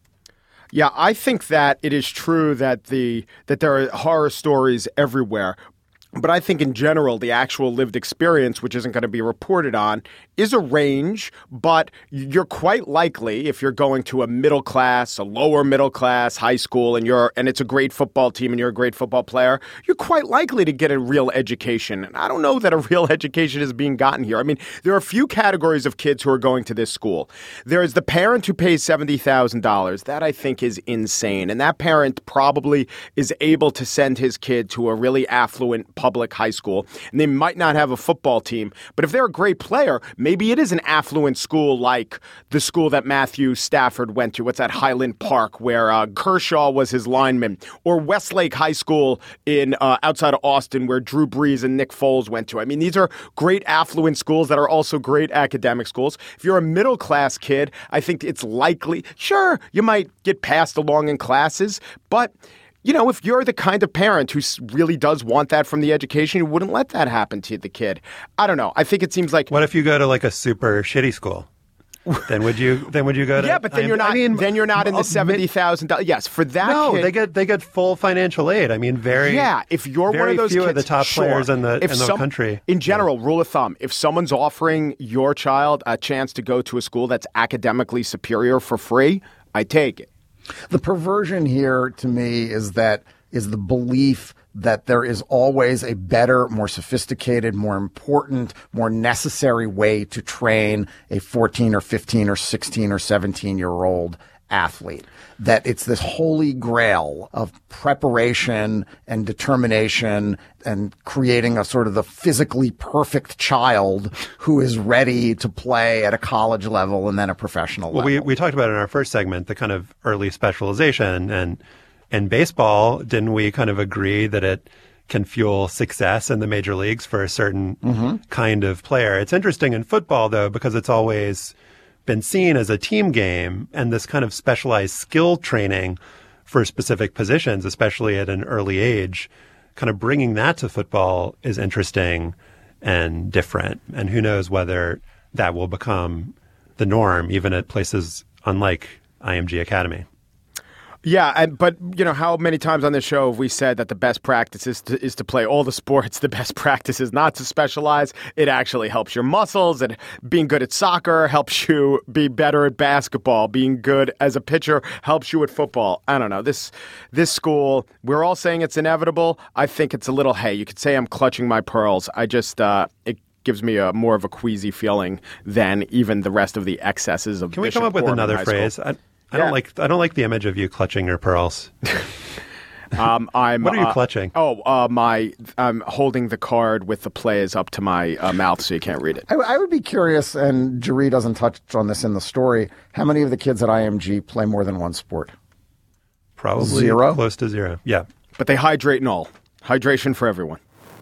Yeah, I think that it is true that the that there are horror stories everywhere. But I think in general, the actual lived experience, which isn't going to be reported on, is a range. But you're quite likely, if you're going to a middle class, a lower middle class high school, and you're and it's a great football team and you're a great football player, you're quite likely to get a real education. And I don't know that a real education is being gotten here. I mean, there are a few categories of kids who are going to this school. There is the parent who pays seventy thousand dollars. That, I think, is insane. And that parent probably is able to send his kid to a really affluent public high school, and they might not have a football team, but if they're a great player, maybe it is an affluent school like the school that Matthew Stafford went to. What's that, Highland Park, where uh, Kershaw was his lineman, or Westlake High School in uh, outside of Austin, where Drew Brees and Nick Foles went to. I mean, these are great affluent schools that are also great academic schools. If you're a middle class kid, I think it's likely, sure, you might get passed along in classes, but you know, if you're the kind of parent who really does want that from the education, you wouldn't let that happen to the kid. I don't know. I think it seems like. What if you go to like a super shitty school? Then would you? Then would you go to? Yeah, but then you're not. I mean, then you're not in the seventy thousand dollars. Yes, for that. No, kid, they get they get full financial aid. I mean, very. Yeah, if you're very one of those few kids, of the top sure. players in the if in the some, country. In general, yeah. Rule of thumb: if someone's offering your child a chance to go to a school that's academically superior for free, I take it. The perversion here, to me, is that. is the belief that there is always a better, more sophisticated, more important, more necessary way to train a fourteen or fifteen or sixteen or seventeen year old athlete. That it's this holy grail of preparation and determination and creating a sort of the physically perfect child who is ready to play at a college level and then a professional well, level. Well, we, we talked about in our first segment the kind of early specialization and in baseball, didn't we kind of agree that it can fuel success in the major leagues for a certain mm-hmm. kind of player? It's interesting in football, though, because it's always been seen as a team game, and this kind of specialized skill training for specific positions, especially at an early age, kind of bringing that to football is interesting and different. And who knows whether that will become the norm, even at places unlike I M G Academy. Yeah, and, but, you know, how many times on this show have we said that the best practice is to, is to play all the sports? The best practice is not to specialize. It actually helps your muscles, and being good at soccer helps you be better at basketball. Being good as a pitcher helps you at football. I don't know. This this school, we're all saying it's inevitable. I think it's a little, hey, you could say I'm clutching my pearls. I just, uh, it gives me a more of a queasy feeling than even the rest of the excesses of Can we Bishop come up with Gorman another High phrase? School. I, I Yeah. don't like I don't like the image of you clutching your pearls. um, I'm, what are you uh, clutching? Oh, uh, my I'm holding the card with the plays up to my uh, mouth so you can't read it. I, I would be curious, and Jerry doesn't touch on this in the story, how many of the kids at I M G play more than one sport? Probably zero? Close to zero. Yeah. But they hydrate and all. Hydration for everyone.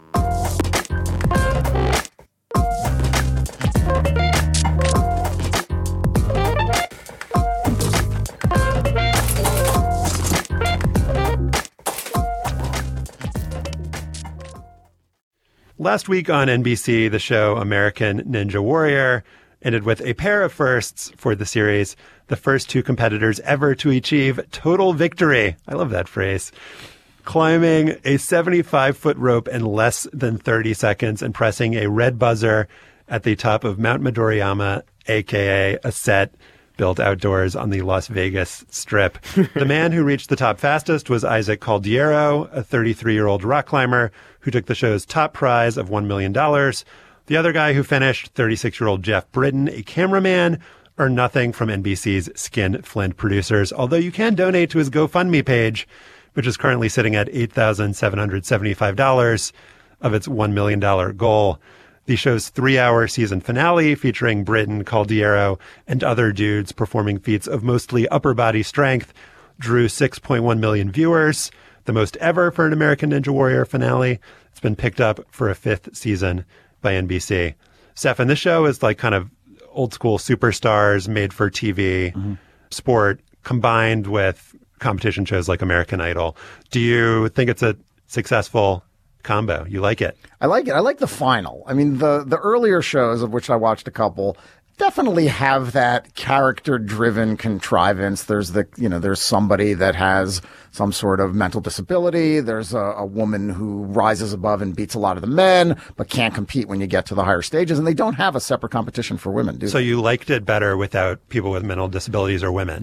Last week on N B C, the show American Ninja Warrior ended with a pair of firsts for the series. The first two competitors ever to achieve total victory. I love that phrase. Climbing a seventy-five foot rope in less than thirty seconds and pressing a red buzzer at the top of Mount Midoriyama, a k a a set built outdoors on the Las Vegas Strip. The man who reached the top fastest was Isaac Caldiero, a thirty-three-year-old rock climber who took the show's top prize of one million dollars. The other guy who finished, thirty-six-year-old Jeff Britton, a cameraman, or Nothing from N B C's Skin Flint producers, although you can donate to his GoFundMe page, which is currently sitting at eight thousand seven hundred seventy-five dollars of its one million dollars goal. The show's three-hour season finale, featuring Britton, Caldiero, and other dudes performing feats of mostly upper body strength, drew six point one million viewers, the most ever for an American Ninja Warrior finale. It's been picked up for a fifth season by N B C. Stefan, this show is like kind of old school superstars made for T V, mm-hmm. sport, combined with competition shows like American Idol. Do you think it's a successful combo? You like it? I like it. I like the final. I mean, the, the earlier shows, of which I watched a couple, definitely have that character-driven contrivance. There's the, you know, there's somebody that has some sort of mental disability. There's a, a woman who rises above and beats a lot of the men, but can't compete when you get to the higher stages. And they don't have a separate competition for women, do they? So you liked it better without people with mental disabilities or women?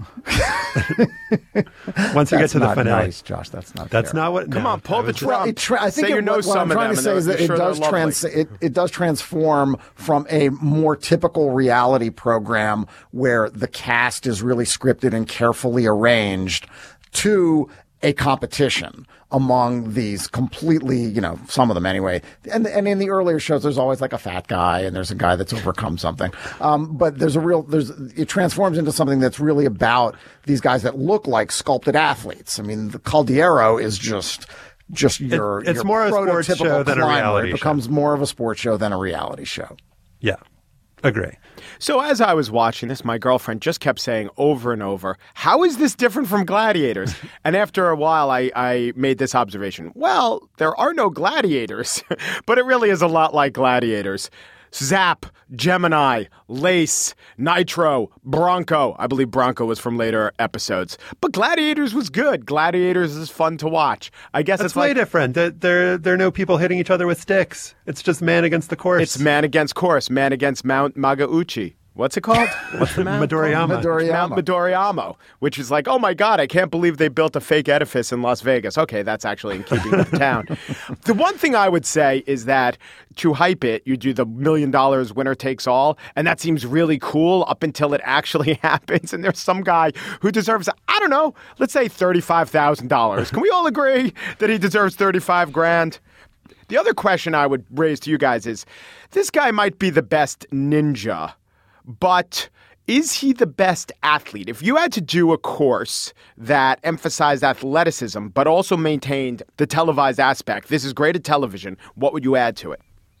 Once you get to the finale, nice, Josh. That's not. That's fair. not what. Come no, on, pull the Well, it tra- I think say it, you know what, what some I'm of trying them to say is that it sure does trans it, it does transform from a more typical reality program where the cast is really scripted and carefully arranged to a competition among these completely, you know, some of them anyway. And and in the earlier shows, there's always like a fat guy and there's a guy that's overcome something. Um, but there's a real, there's, it transforms into something that's really about these guys that look like sculpted athletes. I mean, the Caldiero is just, just your, it, it's your more a sports show than a reality show. It becomes more of a sports show than a reality show. Yeah. Agree. So as I was watching this, my girlfriend just kept saying over and over, how is this different from Gladiators? And after a while, I, I made this observation. Well, there are no gladiators, but it really is a lot like Gladiators. Zap, Gemini, Lace, Nitro, Bronco. I believe Bronco was from later episodes. But Gladiators was good. Gladiators is fun to watch. I guess That's it's way like, different. There, there, there are no people hitting each other with sticks. It's just man against the course. It's man against course, man against Mount Magauchi. What's it called? What's the mount? Midoriyama. Midoriyama. Mount Midoriyama, which is like, oh my God, I can't believe they built a fake edifice in Las Vegas. Okay, that's actually in keeping with the town. The one thing I would say is that to hype it, you do the million dollars winner takes all, and that seems really cool up until it actually happens. And there's some guy who deserves, I don't know, let's say thirty-five thousand dollars. Can we all agree that he deserves thirty-five grand? The other question I would raise to you guys is, this guy might be the best ninja, but is he the best athlete? If you had to do a course that emphasized athleticism, but also maintained the televised aspect, this is great at television, what would you add to it?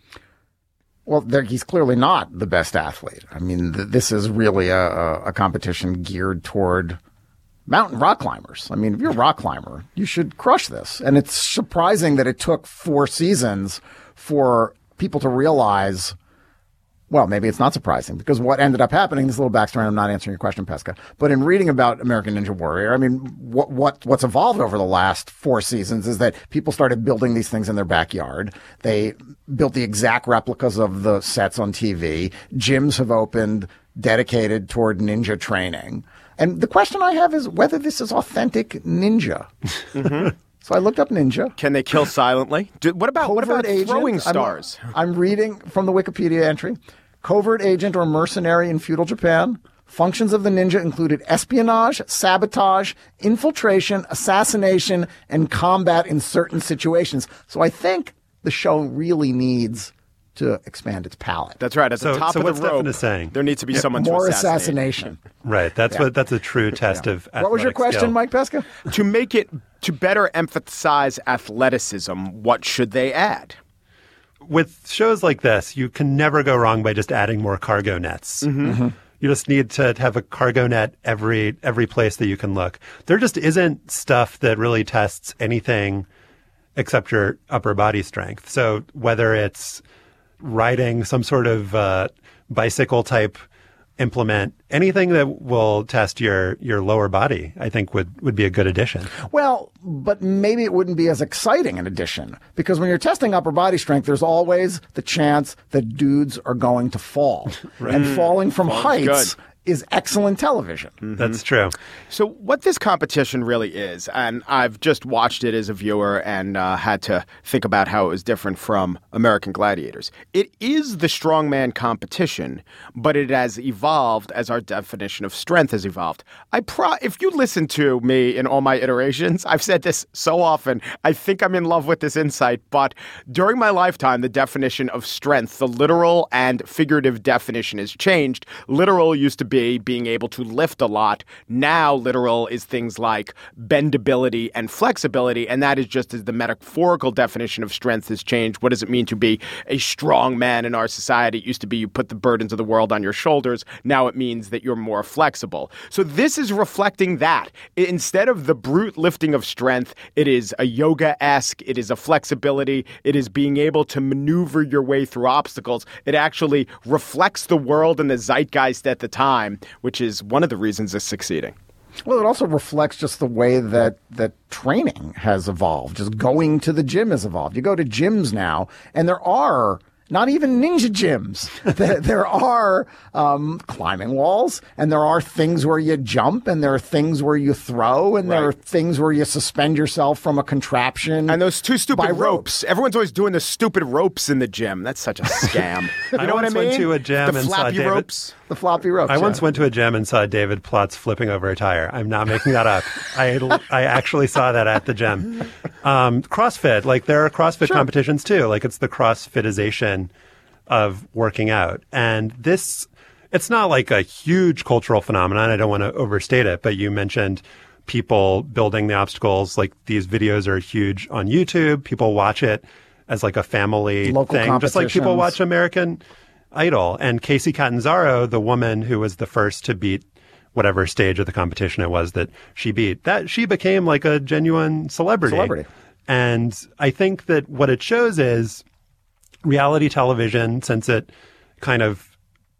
Well, there, he's clearly not the best athlete. I mean, th- this is really a, a, a competition geared toward mountain rock climbers. I mean, if you're a rock climber, you should crush this. And it's surprising that it took four seasons for people to realize. Well, maybe it's not surprising, because what ended up happening, this little backstory, I'm not answering your question, Pesca, but in reading about American Ninja Warrior, I mean, what, what, what's evolved over the last four seasons is that people started building these things in their backyard. They built the exact replicas of the sets on T V. Gyms have opened dedicated toward ninja training. And the question I have is whether this is authentic ninja. Mm-hmm. So I looked up ninja. Can they kill silently? Do, what about Covert what about agent, throwing I'm- stars? I'm, reading from the Wikipedia entry. Covert agent or mercenary in feudal Japan. Functions of the ninja included espionage, sabotage, infiltration, assassination, and combat in certain situations. So I think the show really needs to expand its palette. That's right. At So- the top so of what the Stefan rope, is saying. there needs to be Yeah, someone More to assassinate. assassination. Right. That's Yeah. what. That's a true test of athletic What was your question, skill. Mike Pesca? To make it, to better emphasize athleticism, what should they add? With shows like this, you can never go wrong by just adding more cargo nets. Mm-hmm. You just need to have a cargo net every every place that you can look. There just isn't stuff that really tests anything except your upper body strength. So whether it's riding some sort of uh, bicycle type implement, anything that will test your your lower body, I think would, would be a good addition. Well, but maybe it wouldn't be as exciting an addition, because when you're testing upper body strength, there's always the chance that dudes are going to fall. And falling from Falling's heights good. is excellent television. Mm-hmm. That's true. So what this competition really is, and I've just watched it as a viewer and uh, had to think about how it was different from American Gladiators. It is the strongman competition, but it has evolved as our definition of strength has evolved. I pro- if you listen to me in all my iterations, I've said this so often, I think I'm in love with this insight, but during my lifetime, the definition of strength, the literal and figurative definition has changed. Literal used to be being able to lift a lot. Now, literal is things like bendability and flexibility, and that is just as the metaphorical definition of strength has changed. What does it mean to be a strong man in our society? It used to be you put the burdens of the world on your shoulders. Now it means that you're more flexible. So this is reflecting that. Instead of the brute lifting of strength, it is a yoga-esque, it is a flexibility, it is being able to maneuver your way through obstacles. It actually reflects the world and the zeitgeist at the time, which is one of the reasons it's succeeding. Well, it also reflects just the way that, that training has evolved. Just going to the gym has evolved. You go to gyms now, and there are not even ninja gyms. there, there are um, climbing walls, and there are things where you jump, and there are things where you throw, and right. there are things where you suspend yourself from a contraption. And those two stupid ropes. ropes. Everyone's always doing the stupid ropes in the gym. That's such a scam. You I know what I once mean? went to a gym the and saw floppy David, ropes. The floppy ropes. I yeah. once went to a gym and saw David Plotz flipping over a tire. I'm not making that up. I I actually saw that at the gym. Um, CrossFit, like there are CrossFit sure. competitions too. Like it's the CrossFitization of working out. And this, it's not like a huge cultural phenomenon. I don't want to overstate it, but you mentioned people building the obstacles. Like these videos are huge on YouTube. People watch it as like a family Local thing, just like people watch American Idol. And Casey Catanzaro, the woman who was the first to beat whatever stage of the competition it was that she beat, that she became like a genuine celebrity. Celebrity. And I think that what it shows is reality television, since it kind of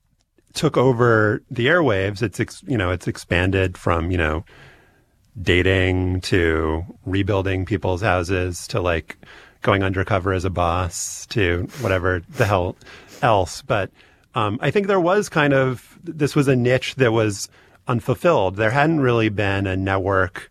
took over the airwaves, it's, ex, you know, it's expanded from, you know, dating to rebuilding people's houses to like going undercover as a boss to whatever the hell else. But um, I think there was kind of, this was a niche that was unfulfilled. There hadn't really been a network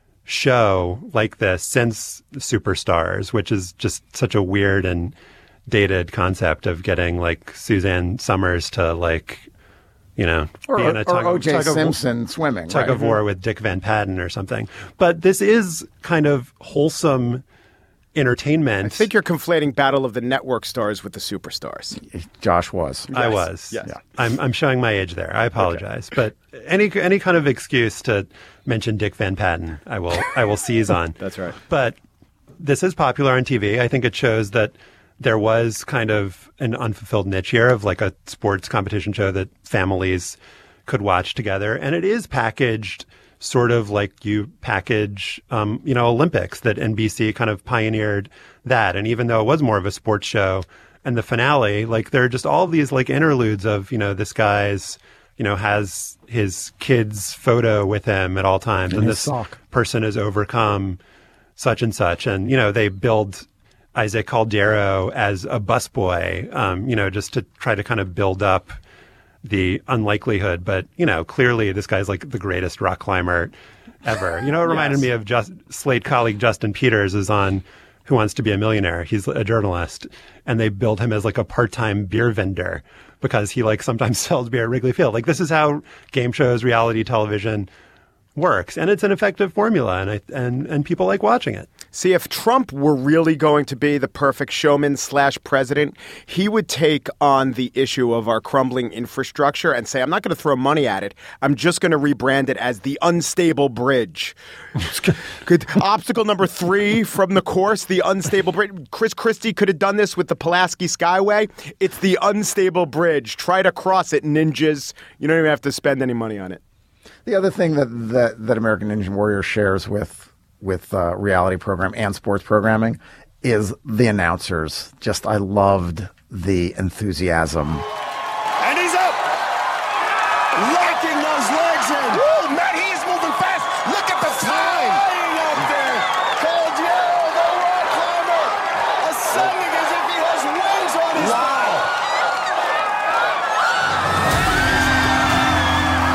show like this since Superstars, which is just such a weird and dated concept of getting like Suzanne Summers to like, you know, or, be in a tug, or O J tug Simpson of, swimming, tug right? of war with Dick Van Patten or something. But this is kind of wholesome entertainment. I think you're conflating Battle of the Network Stars with the Superstars. Josh was. I was. Yes. Yeah. I'm, I'm showing my age there. I apologize. Okay. But any any kind of excuse to mention Dick Van Patten, I will I will seize on. That's right. But this is popular on T V. I think it shows that there was kind of an unfulfilled niche here of like a sports competition show that families could watch together. And it is packaged sort of like you package, um, you know, Olympics, that N B C kind of pioneered that. And even though it was more of a sports show, and the finale, like there are just all these like interludes of, you know, this guy's, you know, has his kid's photo with him at all times. In and his this sock. person has overcome such and such. And, you know, they build Isaac Caldero as a busboy, um, you know, just to try to kind of build up the unlikelihood. But, you know, clearly this guy's like the greatest rock climber ever. You know, it reminded Yes. me of just Slate colleague Justin Peters is on Who Wants to Be a Millionaire. He's a journalist, and they build him as like a part-time beer vendor because he like sometimes sells beer at Wrigley Field. Like this is how game shows, reality television works. And it's an effective formula, and I, and and people like watching it. See, if Trump were really going to be the perfect showman slash president, he would take on the issue of our crumbling infrastructure and say, I'm not going to throw money at it. I'm just going to rebrand it as the unstable bridge. Good. Obstacle number three from the course, the unstable bridge. Chris Christie could have done this with the Pulaski Skyway. It's the unstable bridge. Try to cross it, ninjas. You don't even have to spend any money on it. The other thing that, that, that American Ninja Warrior shares with with uh, reality program and sports programming is the announcers. Just, I loved the enthusiasm. And he's up! Locking those legs in. Woo! Matt He's moving fast. Look at the time! Flying up there. Caldero, the rock climber, ascending as if he has wings on his wow. back.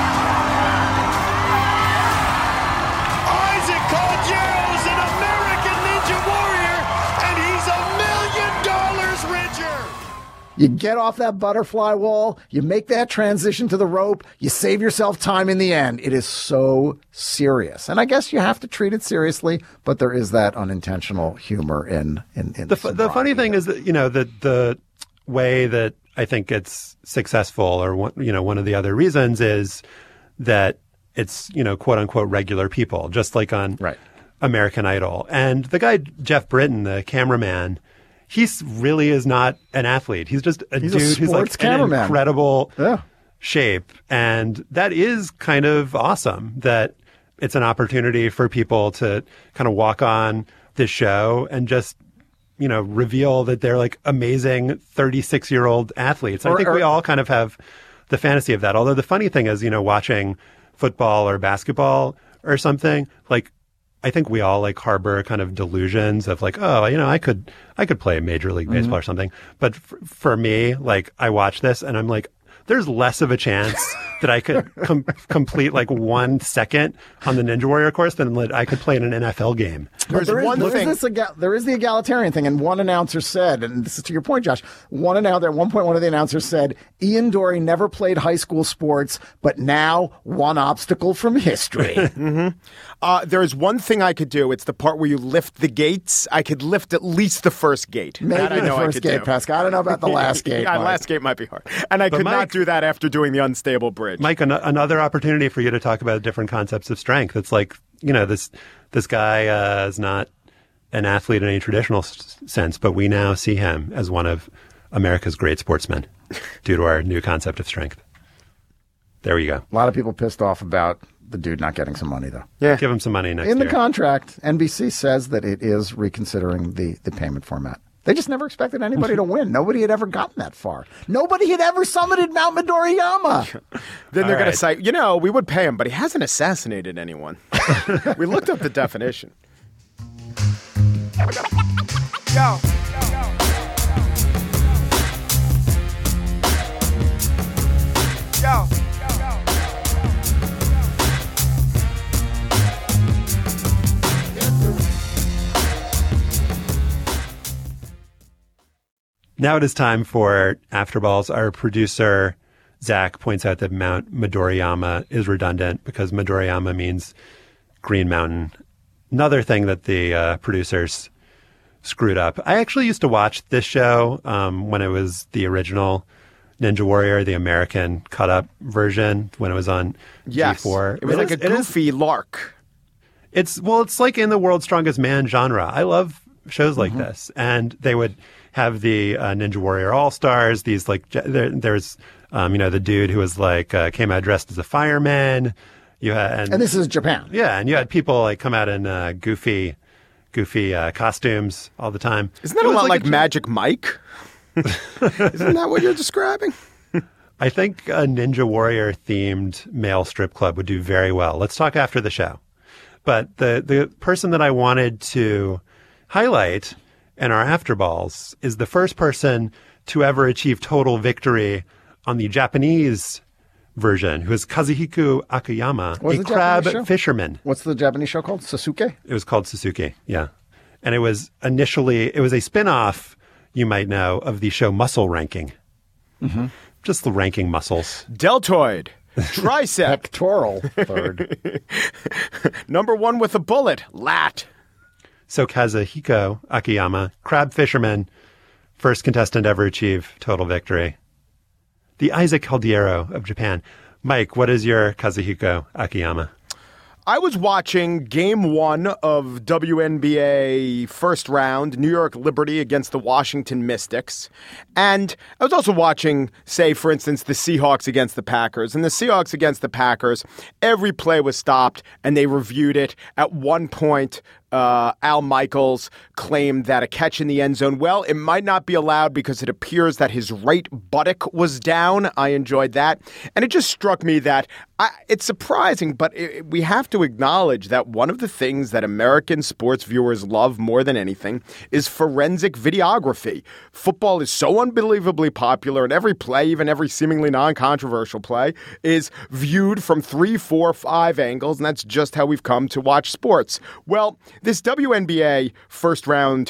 You get off that butterfly wall, you make that transition to the rope, you save yourself time in the end. It is so serious. And I guess you have to treat it seriously, but there is that unintentional humor in, in, in the, f- the funny thing is that, you know, the, the way that I think it's successful, or one, you know, one of the other reasons is that it's, you know, quote unquote regular people, just like on right. American Idol. And the guy, Jeff Britton, the cameraman, he really is not an athlete. He's just a He's dude a who's like cameraman. in incredible yeah. shape. And that is kind of awesome that it's an opportunity for people to kind of walk on this show and just, you know, reveal that they're like amazing thirty-six-year-old athletes. Or, I think or, we all kind of have the fantasy of that. Although the funny thing is, you know, watching football or basketball or something, like, I think we all like harbor kind of delusions of like, oh, you know, I could, I could play Major League Baseball mm-hmm. or something. But f- for me, like, I watch this and I'm like, there's less of a chance that I could com- complete like one second on the Ninja Warrior course than that I could play in an N F L game. There's there is, one there thing. Is this ega- there is the egalitarian thing, and one announcer said, and this is to your point, Josh, one announcer, at one point, one of the announcers said, Ian Dory never played high school sports, but now one obstacle from history. mm-hmm. uh, there's one thing I could do. It's the part where you lift the gates. I could lift at least the first gate. Maybe that I the know first I could gate, do. Pascal. I don't know about the last gate. yeah, Mike. last gate might be hard. And I but could Mike, not do that after doing the unstable bridge. Mike, an- another opportunity for you to talk about different concepts of strength. It's like, you know, this this guy uh, is not an athlete in any traditional s- sense, but we now see him as one of America's great sportsmen due to our new concept of strength. There we go. A lot of people pissed off about the dude not getting some money, though. Yeah. Give him some money next year. In the contract, N B C says that it is reconsidering the, the payment format. They just never expected anybody to win. Nobody had ever gotten that far. Nobody had ever summited Mount Midoriyama. Then they're right. going to say, you know, we would pay him, but he hasn't assassinated anyone. We looked up the definition. Yo. Yo. Now it is time for Afterballs. Our producer, Zach, points out that Mount Midoriyama is redundant because Midoriyama means Green Mountain. Another thing that the uh, producers screwed up. I actually used to watch this show um, when it was the original Ninja Warrior, the American cut-up version, when it was on yes, G four. It was it like is, a goofy it is, lark. It's, well, it's like in the World's Strongest Man genre. I love shows like mm-hmm. this. And they would have the uh, Ninja Warrior All-Stars, these like, there, there's, um, you know, the dude who was like, uh, came out dressed as a fireman. You had, and, and this is Japan. Yeah, and you had people like come out in uh, goofy, goofy uh, costumes all the time. Isn't that a lot like, like a, Magic Mike? Isn't that what you're describing? I think a Ninja Warrior themed male strip club would do very well. Let's talk after the show. But the, the person that I wanted to highlight in our Afterballs is the first person to ever achieve total victory on the Japanese version, who is Kazuhiko Akiyama, a crab fisherman. What's the Japanese show called? Sasuke? It was called Sasuke, yeah. And it was initially, it was a spin-off, you might know, of the show Muscle Ranking. Mm-hmm. Just the ranking muscles. Deltoid. Tricep. Pectoral. Third. Number one with a bullet. Lat. So Kazuhiko Akiyama, crab fisherman, first contestant ever achieve total victory. The Isaac Caldiero of Japan. Mike, what is your Kazuhiko Akiyama? I was watching game one of W N B A first round, New York Liberty against the Washington Mystics. And I was also watching, say, for instance, the Seahawks against the Packers. And the Seahawks against the Packers, every play was stopped and they reviewed it. At one point, Uh, Al Michaels claimed that a catch in the end zone, well, it might not be allowed because it appears that his right buttock was down. I enjoyed that. And it just struck me that I, it's surprising, but it, we have to acknowledge that one of the things that American sports viewers love more than anything is forensic videography. Football is so unbelievably popular, and every play, even every seemingly non-controversial play, is viewed from three, four, five angles, and that's just how we've come to watch sports. Well, this W N B A first round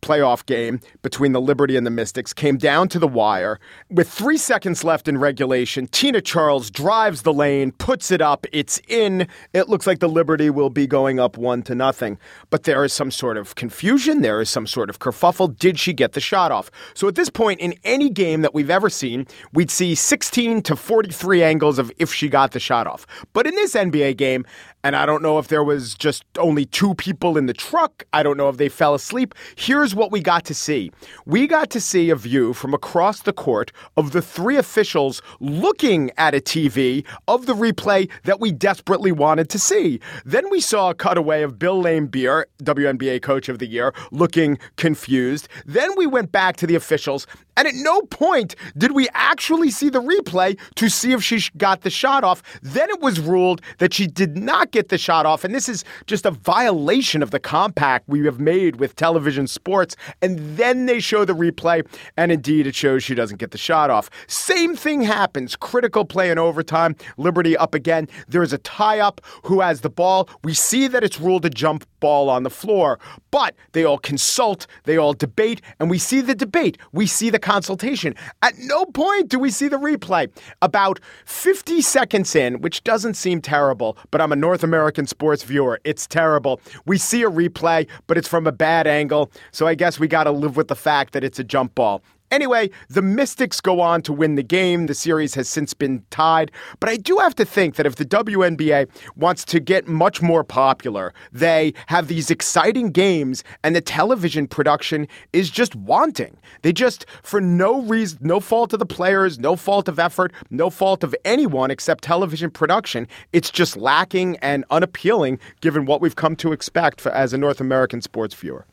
playoff game between the Liberty and the Mystics came down to the wire. With three seconds left in regulation, Tina Charles drives the lane, puts it up, it's in. It looks like the Liberty will be going up one to nothing. But there is some sort of confusion. There is some sort of kerfuffle. Did she get the shot off? So at this point, in any game that we've ever seen, we'd see sixteen to forty-three angles of if she got the shot off. But in this N B A game, and I don't know if there was just only two people in the truck. I don't know if they fell asleep. Here's what we got to see. We got to see a view from across the court of the three officials looking at a T V of the replay that we desperately wanted to see. Then we saw a cutaway of Bill Laimbeer, W N B A Coach of the Year, looking confused. Then we went back to the officials, and at no point did we actually see the replay to see if she got the shot off. Then it was ruled that she did not get the shot off. And this is just a violation of the compact we have made with television sports. And then they show the replay, and indeed it shows she doesn't get the shot off. Same thing happens. Critical play in overtime. Liberty up again. There is a tie-up. Who has the ball? We see that it's ruled a jump ball on the floor. But they all consult. They all debate. And we see the debate. We see the consultation. At no point do we see the replay. About fifty seconds in, which doesn't seem terrible, but I'm a North American sports viewer. It's terrible. We see a replay, but it's from a bad angle. So I guess we got to live with the fact that it's a jump ball. Anyway, the Mystics go on to win the game. The series has since been tied. But I do have to think that if the W N B A wants to get much more popular, they have these exciting games and the television production is just wanting. They just, for no reason, no fault of the players, no fault of effort, no fault of anyone except television production, it's just lacking and unappealing given what we've come to expect for, as a North American sports viewer.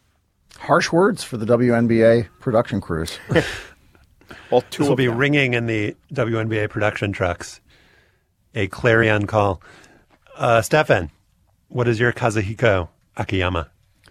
Harsh words for the W N B A production crews. Well, two this will be them. Ringing in the W N B A production trucks. A clarion call. Uh, Stefan, what is your Kazuhiko Akiyama?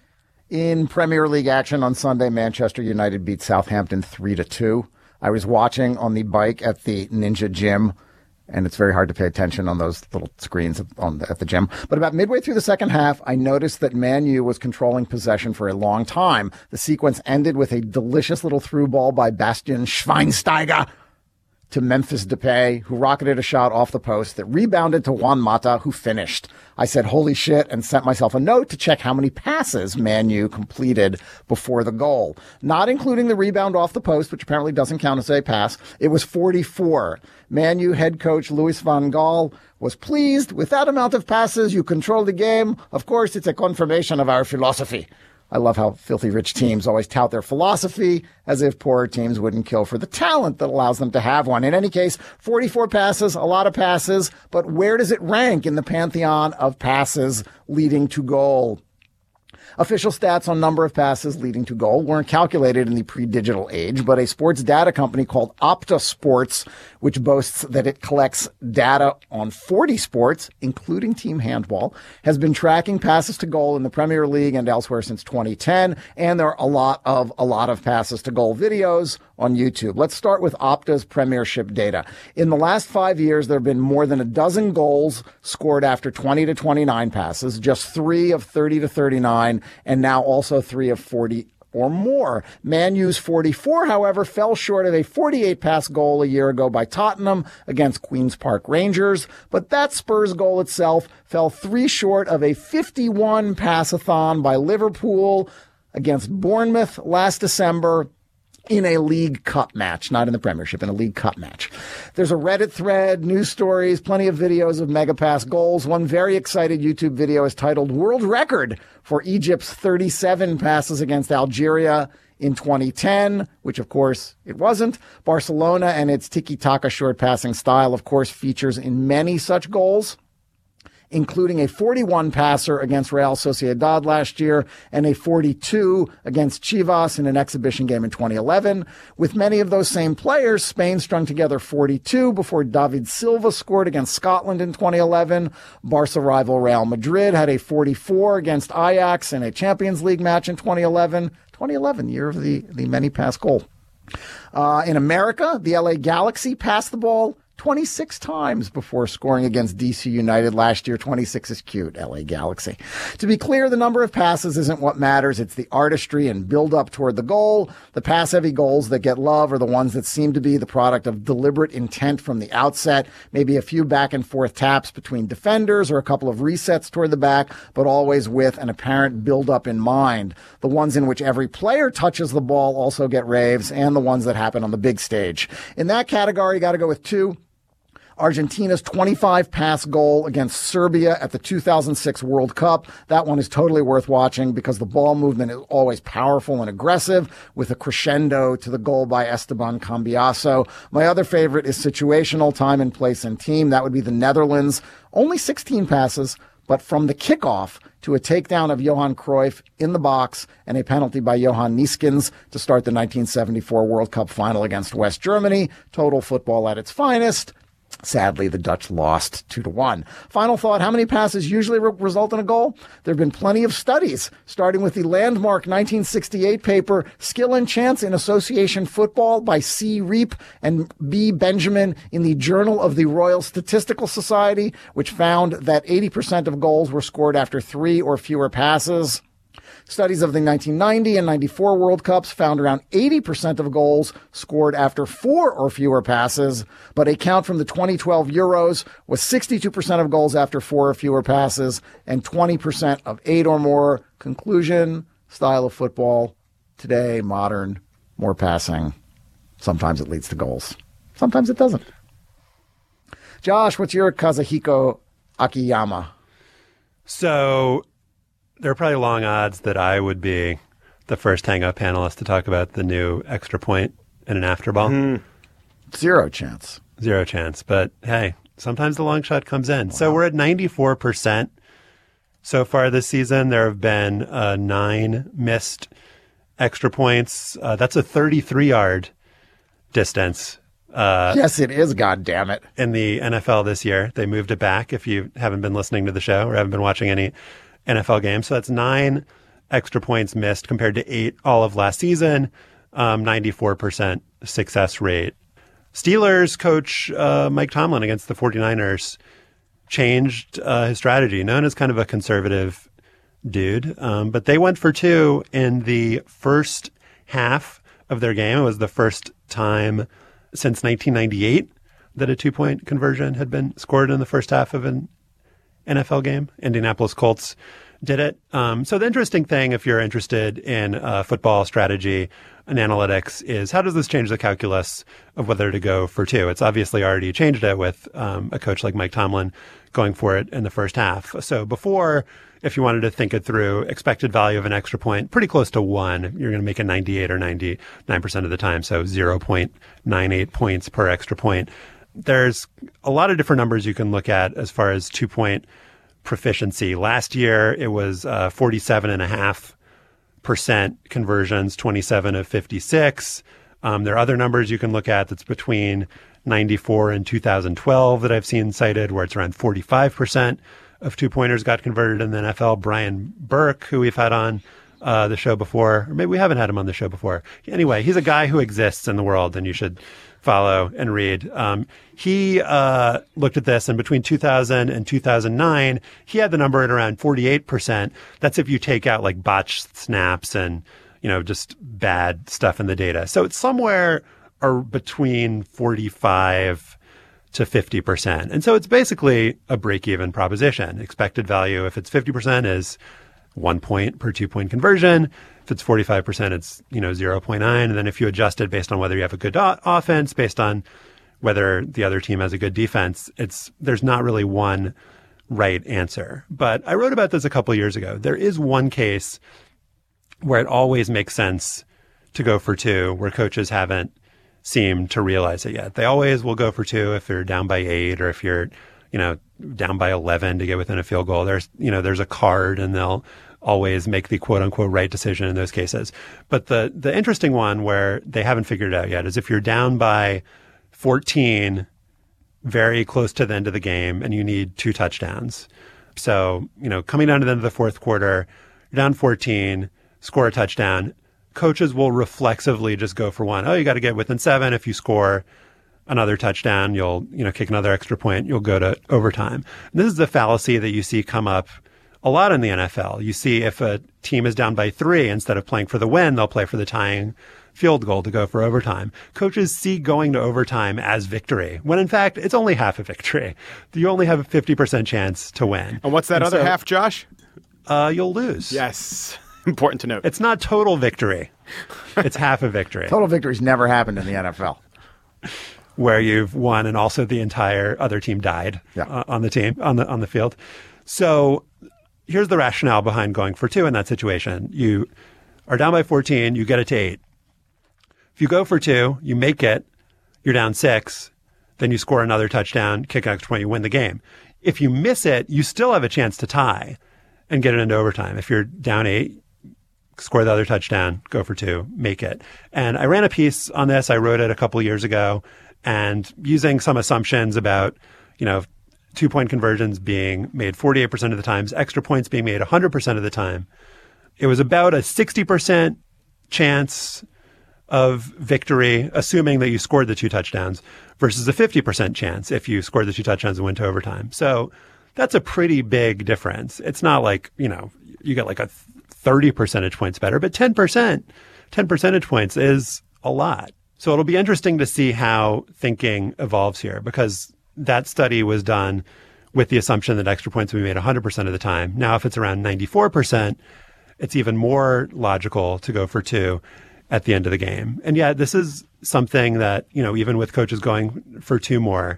In Premier League action on Sunday, Manchester United beat Southampton three to two. I was watching on the bike at the Ninja Gym, and it's very hard to pay attention on those little screens on the, at the gym. But about midway through the second half, I noticed that Man U was controlling possession for a long time. The sequence ended with a delicious little through ball by Bastian Schweinsteiger to Memphis Depay, who rocketed a shot off the post that rebounded to Juan Mata, who finished. I said, holy shit, and sent myself a note to check how many passes Man U completed before the goal. Not including the rebound off the post, which apparently doesn't count as a pass. It was forty-four. Man U head coach Louis van Gaal was pleased. With that amount of passes, you control the game. Of course, it's a confirmation of our philosophy. I love how filthy rich teams always tout their philosophy as if poorer teams wouldn't kill for the talent that allows them to have one. In any case, forty-four passes, a lot of passes, but where does it rank in the pantheon of passes leading to goal? Official stats on number of passes leading to goal weren't calculated in the pre-digital age, but a sports data company called Opta Sports, which boasts that it collects data on forty sports, including team handball, has been tracking passes to goal in the Premier League and elsewhere since twenty ten, and there are a lot of a lot of passes to goal videos on YouTube. Let's start with Opta's Premiership data. In the last five years, there have been more than a dozen goals scored after twenty to twenty-nine passes, just three of thirty to thirty-nine, and now also three of forty or more. Man U's forty-four, however, fell short of a forty-eight pass goal a year ago by Tottenham against Queen's Park Rangers, but that Spurs goal itself fell three short of a fifty-one pass-a-thon by Liverpool against Bournemouth last December in a League Cup match, not in the Premiership, in a League Cup match. There's a Reddit thread, news stories, plenty of videos of mega pass goals. One very excited YouTube video is titled World Record for Egypt's thirty-seven passes against Algeria in twenty ten, which of course it wasn't. Barcelona and its tiki-taka short passing style, of course, features in many such goals, including a forty-one passer against Real Sociedad last year and a forty-two against Chivas in an exhibition game in twenty eleven. With many of those same players, Spain strung together forty-two before David Silva scored against Scotland in twenty eleven. Barca rival Real Madrid had a forty-four against Ajax in a Champions League match in twenty eleven. twenty eleven, year of the, the many pass goal. Uh, in America, the L A Galaxy passed the ball twenty-six times before scoring against D C United last year. twenty-six is cute, L A Galaxy. To be clear, the number of passes isn't what matters. It's the artistry and build up toward the goal. The pass-heavy goals that get love are the ones that seem to be the product of deliberate intent from the outset. Maybe a few back-and-forth taps between defenders or a couple of resets toward the back, but always with an apparent build-up in mind. The ones in which every player touches the ball also get raves, and the ones that happen on the big stage. In that category, you got to go with two. Argentina's twenty-five pass goal against Serbia at the two thousand six World Cup. That one is totally worth watching because the ball movement is always powerful and aggressive, with a crescendo to the goal by Esteban Cambiaso. My other favorite is situational, time and place and team. That would be the Netherlands. Only sixteen passes, but from the kickoff to a takedown of Johan Cruyff in the box and a penalty by Johan Neeskens to start the nineteen seventy-four World Cup final against West Germany. Total football at its finest. Sadly, the Dutch lost two to one. Final thought, how many passes usually re- result in a goal? There have been plenty of studies, starting with the landmark nineteen sixty-eight paper, Skill and Chance in Association Football by C. Reap and B. Benjamin in the Journal of the Royal Statistical Society, which found that eighty percent of goals were scored after three or fewer passes. Studies of the nineteen ninety and ninety-four World Cups found around eighty percent of goals scored after four or fewer passes, but a count from the twenty twelve Euros was sixty-two percent of goals after four or fewer passes and twenty percent of eight or more. Conclusion, style of football, today, modern, more passing. Sometimes it leads to goals. Sometimes it doesn't. Josh, what's your Kazuhiko Akiyama? So there are probably long odds that I would be the first hang-up panelist to talk about the new extra point and an after ball. Mm. Zero chance. Zero chance. But hey, sometimes the long shot comes in. Wow. So we're at ninety-four percent so far this season. There have been uh, nine missed extra points. Uh, that's a thirty-three yard distance. Uh, yes, it is, God damn it. In the N F L this year. They moved it back if you haven't been listening to the show or haven't been watching any N F L games. So that's nine extra points missed compared to eight all of last season, um, ninety-four percent success rate. Steelers coach uh, Mike Tomlin against the 49ers changed uh, his strategy, known as kind of a conservative dude. Um, but they went for two in the first half of their game. It was the first time since nineteen ninety-eight that a two-point conversion had been scored in the first half of an N F L game. Indianapolis Colts did it. Um, so the interesting thing, if you're interested in uh, football strategy and analytics, is how does this change the calculus of whether to go for two? It's obviously already changed it with um, a coach like Mike Tomlin going for it in the first half. So before, if you wanted to think it through, expected value of an extra point, pretty close to one. You're going to make it ninety-eight or ninety-nine percent of the time, so zero point nine eight points per extra point. There's a lot of different numbers you can look at as far as two-point proficiency. Last year, it was uh, forty-seven point five percent conversions, twenty-seven of fifty-six. Um, there are other numbers you can look at that's between ninety-four and two thousand twelve that I've seen cited, where it's around forty-five percent of two-pointers got converted in the N F L. Brian Burke, who we've had on uh, the show before, or maybe we haven't had him on the show before. Anyway, he's a guy who exists in the world, and you should follow and read. Um, he uh, looked at this, and between two thousand and two thousand nine, he had the number at around forty-eight percent. That's if you take out like botched snaps and, you know, just bad stuff in the data. So it's somewhere or between forty-five to fifty percent. And so it's basically a break-even proposition. Expected value, if it's fifty percent, is one point per two-point conversion. If it's forty-five percent, it's, you know, zero point nine. And then if you adjust it based on whether you have a good o- offense, based on whether the other team has a good defense, it's there's not really one right answer. But I wrote about this a couple of years ago. There is one case where it always makes sense to go for two, where coaches haven't seemed to realize it yet. They always will go for two if you're down by eight or if you're, you know, down by eleven to get within a field goal. There's, you know, there's a card, and they'll always make the quote unquote right decision in those cases. But the, the interesting one where they haven't figured it out yet is if you're down by fourteen, very close to the end of the game, and you need two touchdowns. So, you know, coming down to the end of the fourth quarter, you're down fourteen, score a touchdown. Coaches will reflexively just go for one. Oh, you got to get within seven. If you score another touchdown, you'll, you know, kick another extra point, you'll go to overtime. And this is a fallacy that you see come up a lot in the N F L. You see if a team is down by three, instead of playing for the win, they'll play for the tying field goal to go for overtime. Coaches see going to overtime as victory, when in fact, it's only half a victory. You only have a fifty percent chance to win. And what's that and other so, half, Josh? Uh, you'll lose. Yes. Important to note. It's not total victory. It's half a victory. Total victories never happened in the N F L. Where you've won and also the entire other team died yeah. uh, on the team, on the on the field. So here's the rationale behind going for two in that situation. You are down by fourteen, you get it to eight. If you go for two, you make it, you're down six, then you score another touchdown, kick an extra point, you win the game. If you miss it, you still have a chance to tie and get it into overtime. If you're down eight, score the other touchdown, go for two, make it. And I ran a piece on this. I wrote it a couple years ago, and using some assumptions about, you know, two-point conversions being made forty-eight percent of the times, extra points being made one hundred percent of the time, it was about a sixty percent chance of victory, assuming that you scored the two touchdowns, versus a fifty percent chance if you scored the two touchdowns and went to overtime. So that's a pretty big difference. It's not like, you know, you get like a thirty percentage points better, but ten percent, ten percentage points is a lot. So it'll be interesting to see how thinking evolves here, because that study was done with the assumption that extra points will be made one hundred percent of the time. Now, if it's around ninety-four percent, it's even more logical to go for two at the end of the game. And yeah, this is something that, you know, even with coaches going for two more,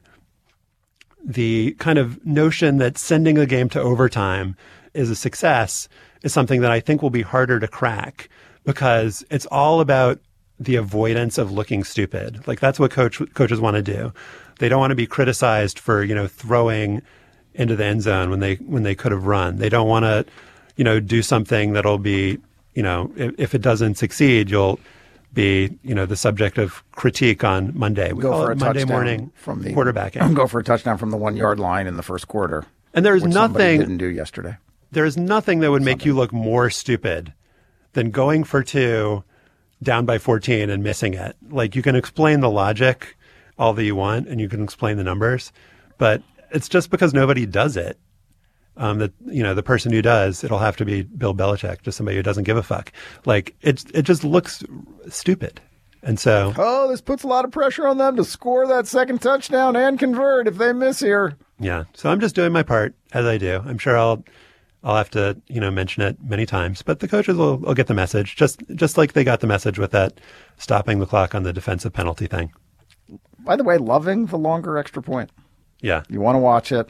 the kind of notion that sending the game to overtime is a success is something that I think will be harder to crack, because it's all about the avoidance of looking stupid. Like, that's what coach, coaches want to do. They don't want to be criticized for, you know, throwing into the end zone when they when they could have run. They don't want to, you know, do something that'll be, you know, if, if it doesn't succeed, you'll be, you know, the subject of critique on Monday. We go call for it a Monday touchdown morning from the quarterbacking. Go for a touchdown from the one yard line in the first quarter. And there's which nothing didn't do yesterday. There's nothing that would make you look more stupid than going for two down by fourteen and missing it. Like, you can explain the logic all that you want, and you can explain the numbers, but it's just because nobody does it. Um, that, you know, the person who does, it'll have to be Bill Belichick, just somebody who doesn't give a fuck. Like, it, it just looks stupid. And so, oh, this puts a lot of pressure on them to score that second touchdown and convert if they miss here. Yeah. So I'm just doing my part, as I do. I'm sure I'll, I'll have to, you know, mention it many times, but the coaches will, will get the message, just, just like they got the message with that stopping the clock on the defensive penalty thing. By the way, loving the longer extra point. Yeah. You want to watch it.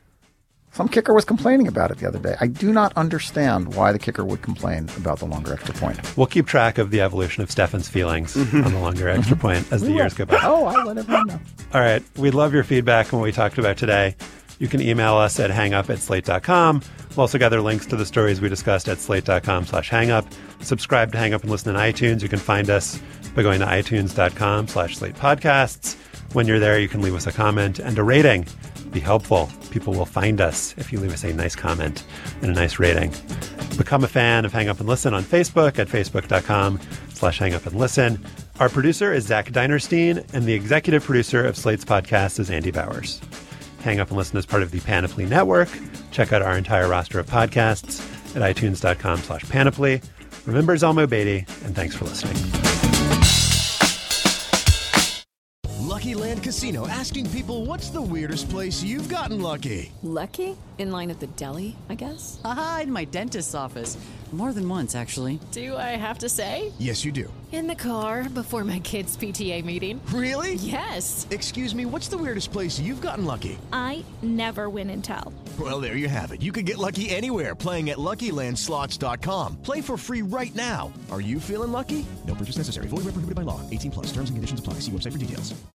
Some kicker was complaining about it the other day. I do not understand why the kicker would complain about the longer extra point. We'll keep track of the evolution of Stefan's feelings on the longer extra point as the years go by. Oh, I'll let everyone know. All right. We love your feedback on what we talked about today. You can email us at hangup at slate dot com. We'll also gather links to the stories we discussed at slate dot com slash hangup. Subscribe to Hang Up and listen on iTunes. You can find us by going to itunes dot com slash slate podcasts. When you're there, you can leave us a comment and a rating. Be helpful. People will find us if you leave us a nice comment and a nice rating. Become a fan of Hang Up and Listen on Facebook at facebook dot com slash hang up and listen. Our producer is Zach Dinerstein, and the executive producer of Slate's podcast is Andy Bowers. Hang Up and Listen is part of the Panoply Network. Check out our entire roster of podcasts at itunes dot com slash panoply. Remember Zalmo Beatty, and thanks for listening. Lucky Land Casino, asking people, what's the weirdest place you've gotten lucky? Lucky? In line at the deli, I guess? Aha, in my dentist's office. More than once, actually. Do I have to say? Yes, you do. In the car before my kids' P T A meeting. Really? Yes. Excuse me, what's the weirdest place you've gotten lucky? I never win and tell. Well, there you have it. You can get lucky anywhere, playing at lucky land slots dot com. Play for free right now. Are you feeling lucky? No purchase necessary. Void where prohibited by law. eighteen plus. Terms and conditions apply. See website for details.